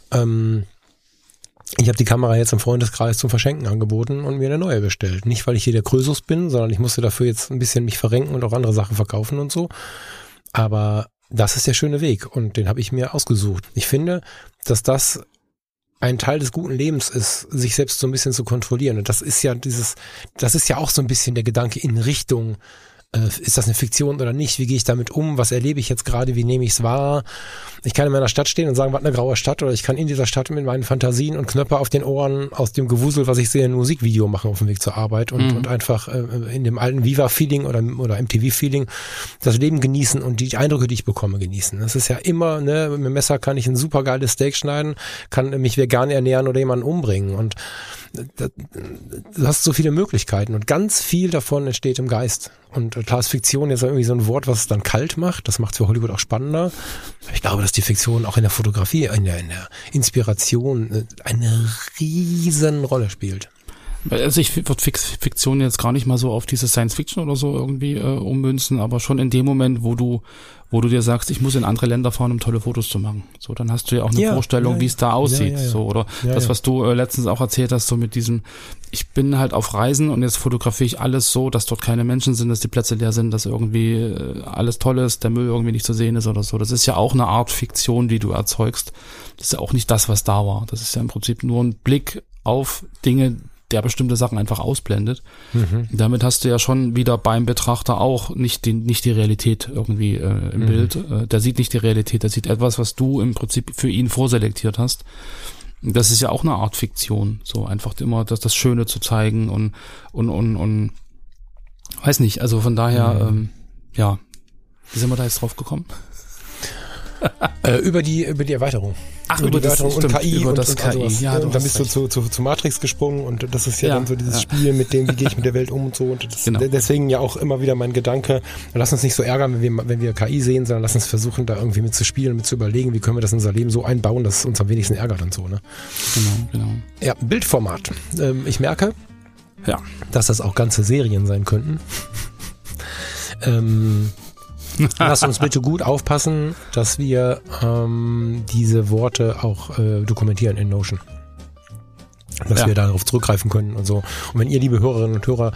Ich habe die Kamera jetzt im Freundeskreis zum Verschenken angeboten und mir eine neue bestellt. Nicht, weil ich hier der Krösus bin, sondern ich musste dafür jetzt ein bisschen mich verrenken und auch andere Sachen verkaufen und so. Aber das ist der schöne Weg und den habe ich mir ausgesucht. Ich finde, dass das ein Teil des guten Lebens ist, sich selbst so ein bisschen zu kontrollieren. Und das ist ja auch so ein bisschen der Gedanke in Richtung, ist das eine Fiktion oder nicht? Wie gehe ich damit um? Was erlebe ich jetzt gerade? Wie nehme ich es wahr? Ich kann in meiner Stadt stehen und sagen, was eine graue Stadt, oder ich kann in dieser Stadt mit meinen Fantasien und Knöpfe auf den Ohren aus dem Gewusel, was ich sehe, ein Musikvideo machen auf dem Weg zur Arbeit und einfach in dem alten Viva-Feeling oder MTV-Feeling das Leben genießen und die Eindrücke, die ich bekomme, genießen. Das ist ja immer, ne, mit dem Messer kann ich ein super geiles Steak schneiden, kann mich vegan ernähren oder jemanden umbringen und du hast so viele Möglichkeiten und ganz viel davon entsteht im Geist. Und klar ist Fiktion jetzt irgendwie so ein Wort, was es dann kalt macht. Das macht es für Hollywood auch spannender. Ich glaube, dass die Fiktion auch in der Fotografie, in der Inspiration eine riesen Rolle spielt. Also ich würde Fiktion jetzt gar nicht mal so auf diese Science Fiction oder so irgendwie ummünzen, aber schon in dem Moment, wo du dir sagst, ich muss in andere Länder fahren, um tolle Fotos zu machen. So, dann hast du ja auch eine Vorstellung, wie es da aussieht. Ja. So, oder das, was du letztens auch erzählt hast, so mit diesem, ich bin halt auf Reisen und jetzt fotografiere ich alles so, dass dort keine Menschen sind, dass die Plätze leer sind, dass irgendwie alles toll ist, der Müll irgendwie nicht zu sehen ist oder so. Das ist ja auch eine Art Fiktion, die du erzeugst. Das ist ja auch nicht das, was da war. Das ist ja im Prinzip nur ein Blick auf Dinge, der bestimmte Sachen einfach ausblendet. Damit hast du ja schon wieder beim Betrachter auch nicht die Realität irgendwie im Bild. Der sieht nicht die Realität, der sieht etwas, was du im Prinzip für ihn vorselektiert hast. Das ist ja auch eine Art Fiktion, so einfach immer das Schöne zu zeigen und weiß nicht, also von daher, ja, wie sind wir da jetzt drauf gekommen? Über die Erweiterung. Ach, über die Erweiterung und KI über und das KI. Sowas. Ja, und dann bist du zu Matrix gesprungen und das ist ja dann so dieses Spiel mit dem, wie gehe ich mit der Welt um und so. Und das, deswegen ja auch immer wieder mein Gedanke, lass uns nicht so ärgern, wenn wir KI sehen, sondern lass uns versuchen, da irgendwie mit zu spielen, mit zu überlegen, wie können wir das in unser Leben so einbauen, dass es uns am wenigsten ärgert und so. Ne? Genau. Ja, Bildformat. Ich merke, dass das auch ganze Serien sein könnten. Lass uns bitte gut aufpassen, dass wir diese Worte auch dokumentieren in Notion. Dass wir darauf zurückgreifen können und so. Und wenn ihr, liebe Hörerinnen und Hörer,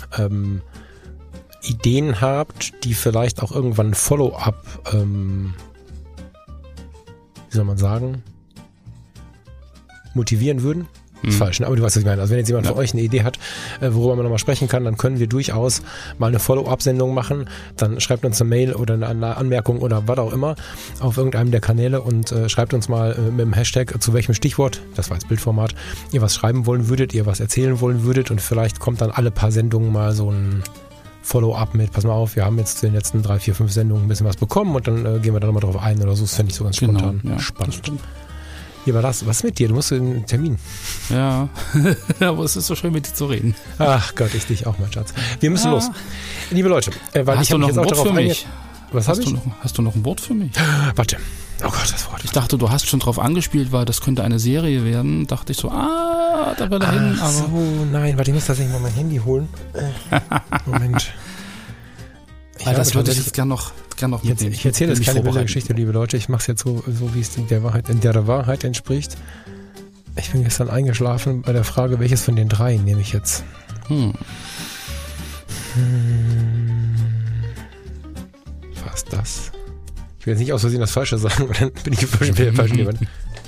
Ideen habt, die vielleicht auch irgendwann ein Follow-up, wie soll man sagen, motivieren würden, ist falsch, ne? Aber du weißt, was ich meine. Also wenn jetzt jemand von euch eine Idee hat, worüber man nochmal sprechen kann, dann können wir durchaus mal eine Follow-up-Sendung machen. Dann schreibt uns eine Mail oder eine Anmerkung oder was auch immer auf irgendeinem der Kanäle und schreibt uns mal mit dem Hashtag, zu welchem Stichwort, das war jetzt Bildformat, ihr was schreiben wollen würdet, ihr was erzählen wollen würdet und vielleicht kommt dann alle paar Sendungen mal so ein Follow-up mit, pass mal auf, wir haben jetzt in den letzten 3, 4, 5 Sendungen ein bisschen was bekommen und dann gehen wir da nochmal drauf ein oder so. Das fände ich so ganz spontan spannend. Lieber Lars, was ist mit dir? Du musst in einen Termin. Ja, aber es ist so schön, mit dir zu reden. Ach Gott, ich dich auch, mein Schatz. Wir müssen los. Liebe Leute, weil hast ich du noch mich ein jetzt Wort auch für darauf mich? Was habe ich? Hast du noch ein Wort für mich? Warte. Oh Gott, das Wort. Ich dachte, du hast schon drauf angespielt, weil das könnte eine Serie werden. Dachte ich so, da will er hin. Aber so, nein, warte, ich muss tatsächlich mal mein Handy holen. Moment. Weil das würde ich jetzt gern noch mitnehmen. Ich erzähle jetzt keine böse Geschichte, liebe Leute. Ich mache es jetzt so wie es der Wahrheit entspricht. Ich bin gestern eingeschlafen bei der Frage, welches von den 3 nehme ich jetzt? Was das? Ich will jetzt nicht aus Versehen das Falsche sagen, weil dann bin ich im falschen jemand.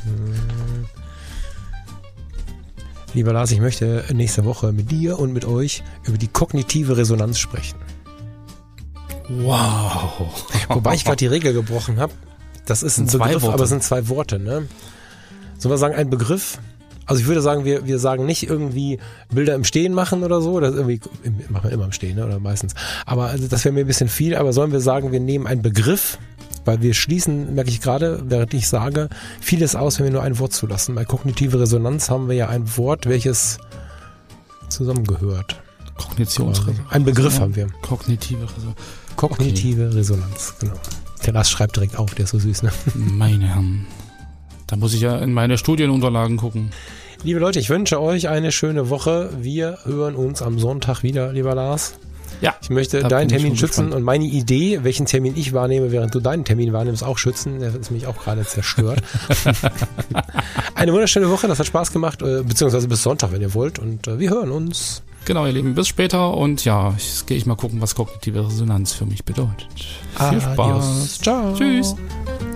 Lieber Lars, ich möchte nächste Woche mit dir und mit euch über die kognitive Resonanz sprechen. Wow. Wobei ich gerade die Regel gebrochen habe, das ist ein Begriff, aber es sind 2 Worte, ne? Sollen wir sagen, ein Begriff? Also ich würde sagen, wir sagen nicht irgendwie Bilder im Stehen machen oder so. Das irgendwie machen wir immer im Stehen, ne? Oder meistens. Aber also das wäre mir ein bisschen viel. Aber sollen wir sagen, wir nehmen einen Begriff, weil wir schließen, merke ich gerade, während ich sage, vieles aus, wenn wir nur ein Wort zulassen. Bei kognitive Resonanz haben wir ja ein Wort, welches zusammengehört. Kognitionsresonanz. Ein Begriff haben wir. Kognitive Resonanz. Kognitive Resonanz, genau. Der Lars schreibt direkt auf, der ist so süß, ne? Meine Herren. Da muss ich ja in meine Studienunterlagen gucken. Liebe Leute, ich wünsche euch eine schöne Woche. Wir hören uns am Sonntag wieder, lieber Lars. Ja. Ich möchte deinen Termin schützen und meine Idee, welchen Termin ich wahrnehme, während du deinen Termin wahrnimmst, auch schützen. Der ist mich auch gerade zerstört. Eine wunderschöne Woche, das hat Spaß gemacht, beziehungsweise bis Sonntag, wenn ihr wollt. Und wir hören uns. Genau, ihr Lieben, bis später. Und ja, jetzt gehe ich mal gucken, was kognitive Resonanz für mich bedeutet. Viel Spaß. Ciao. Tschüss.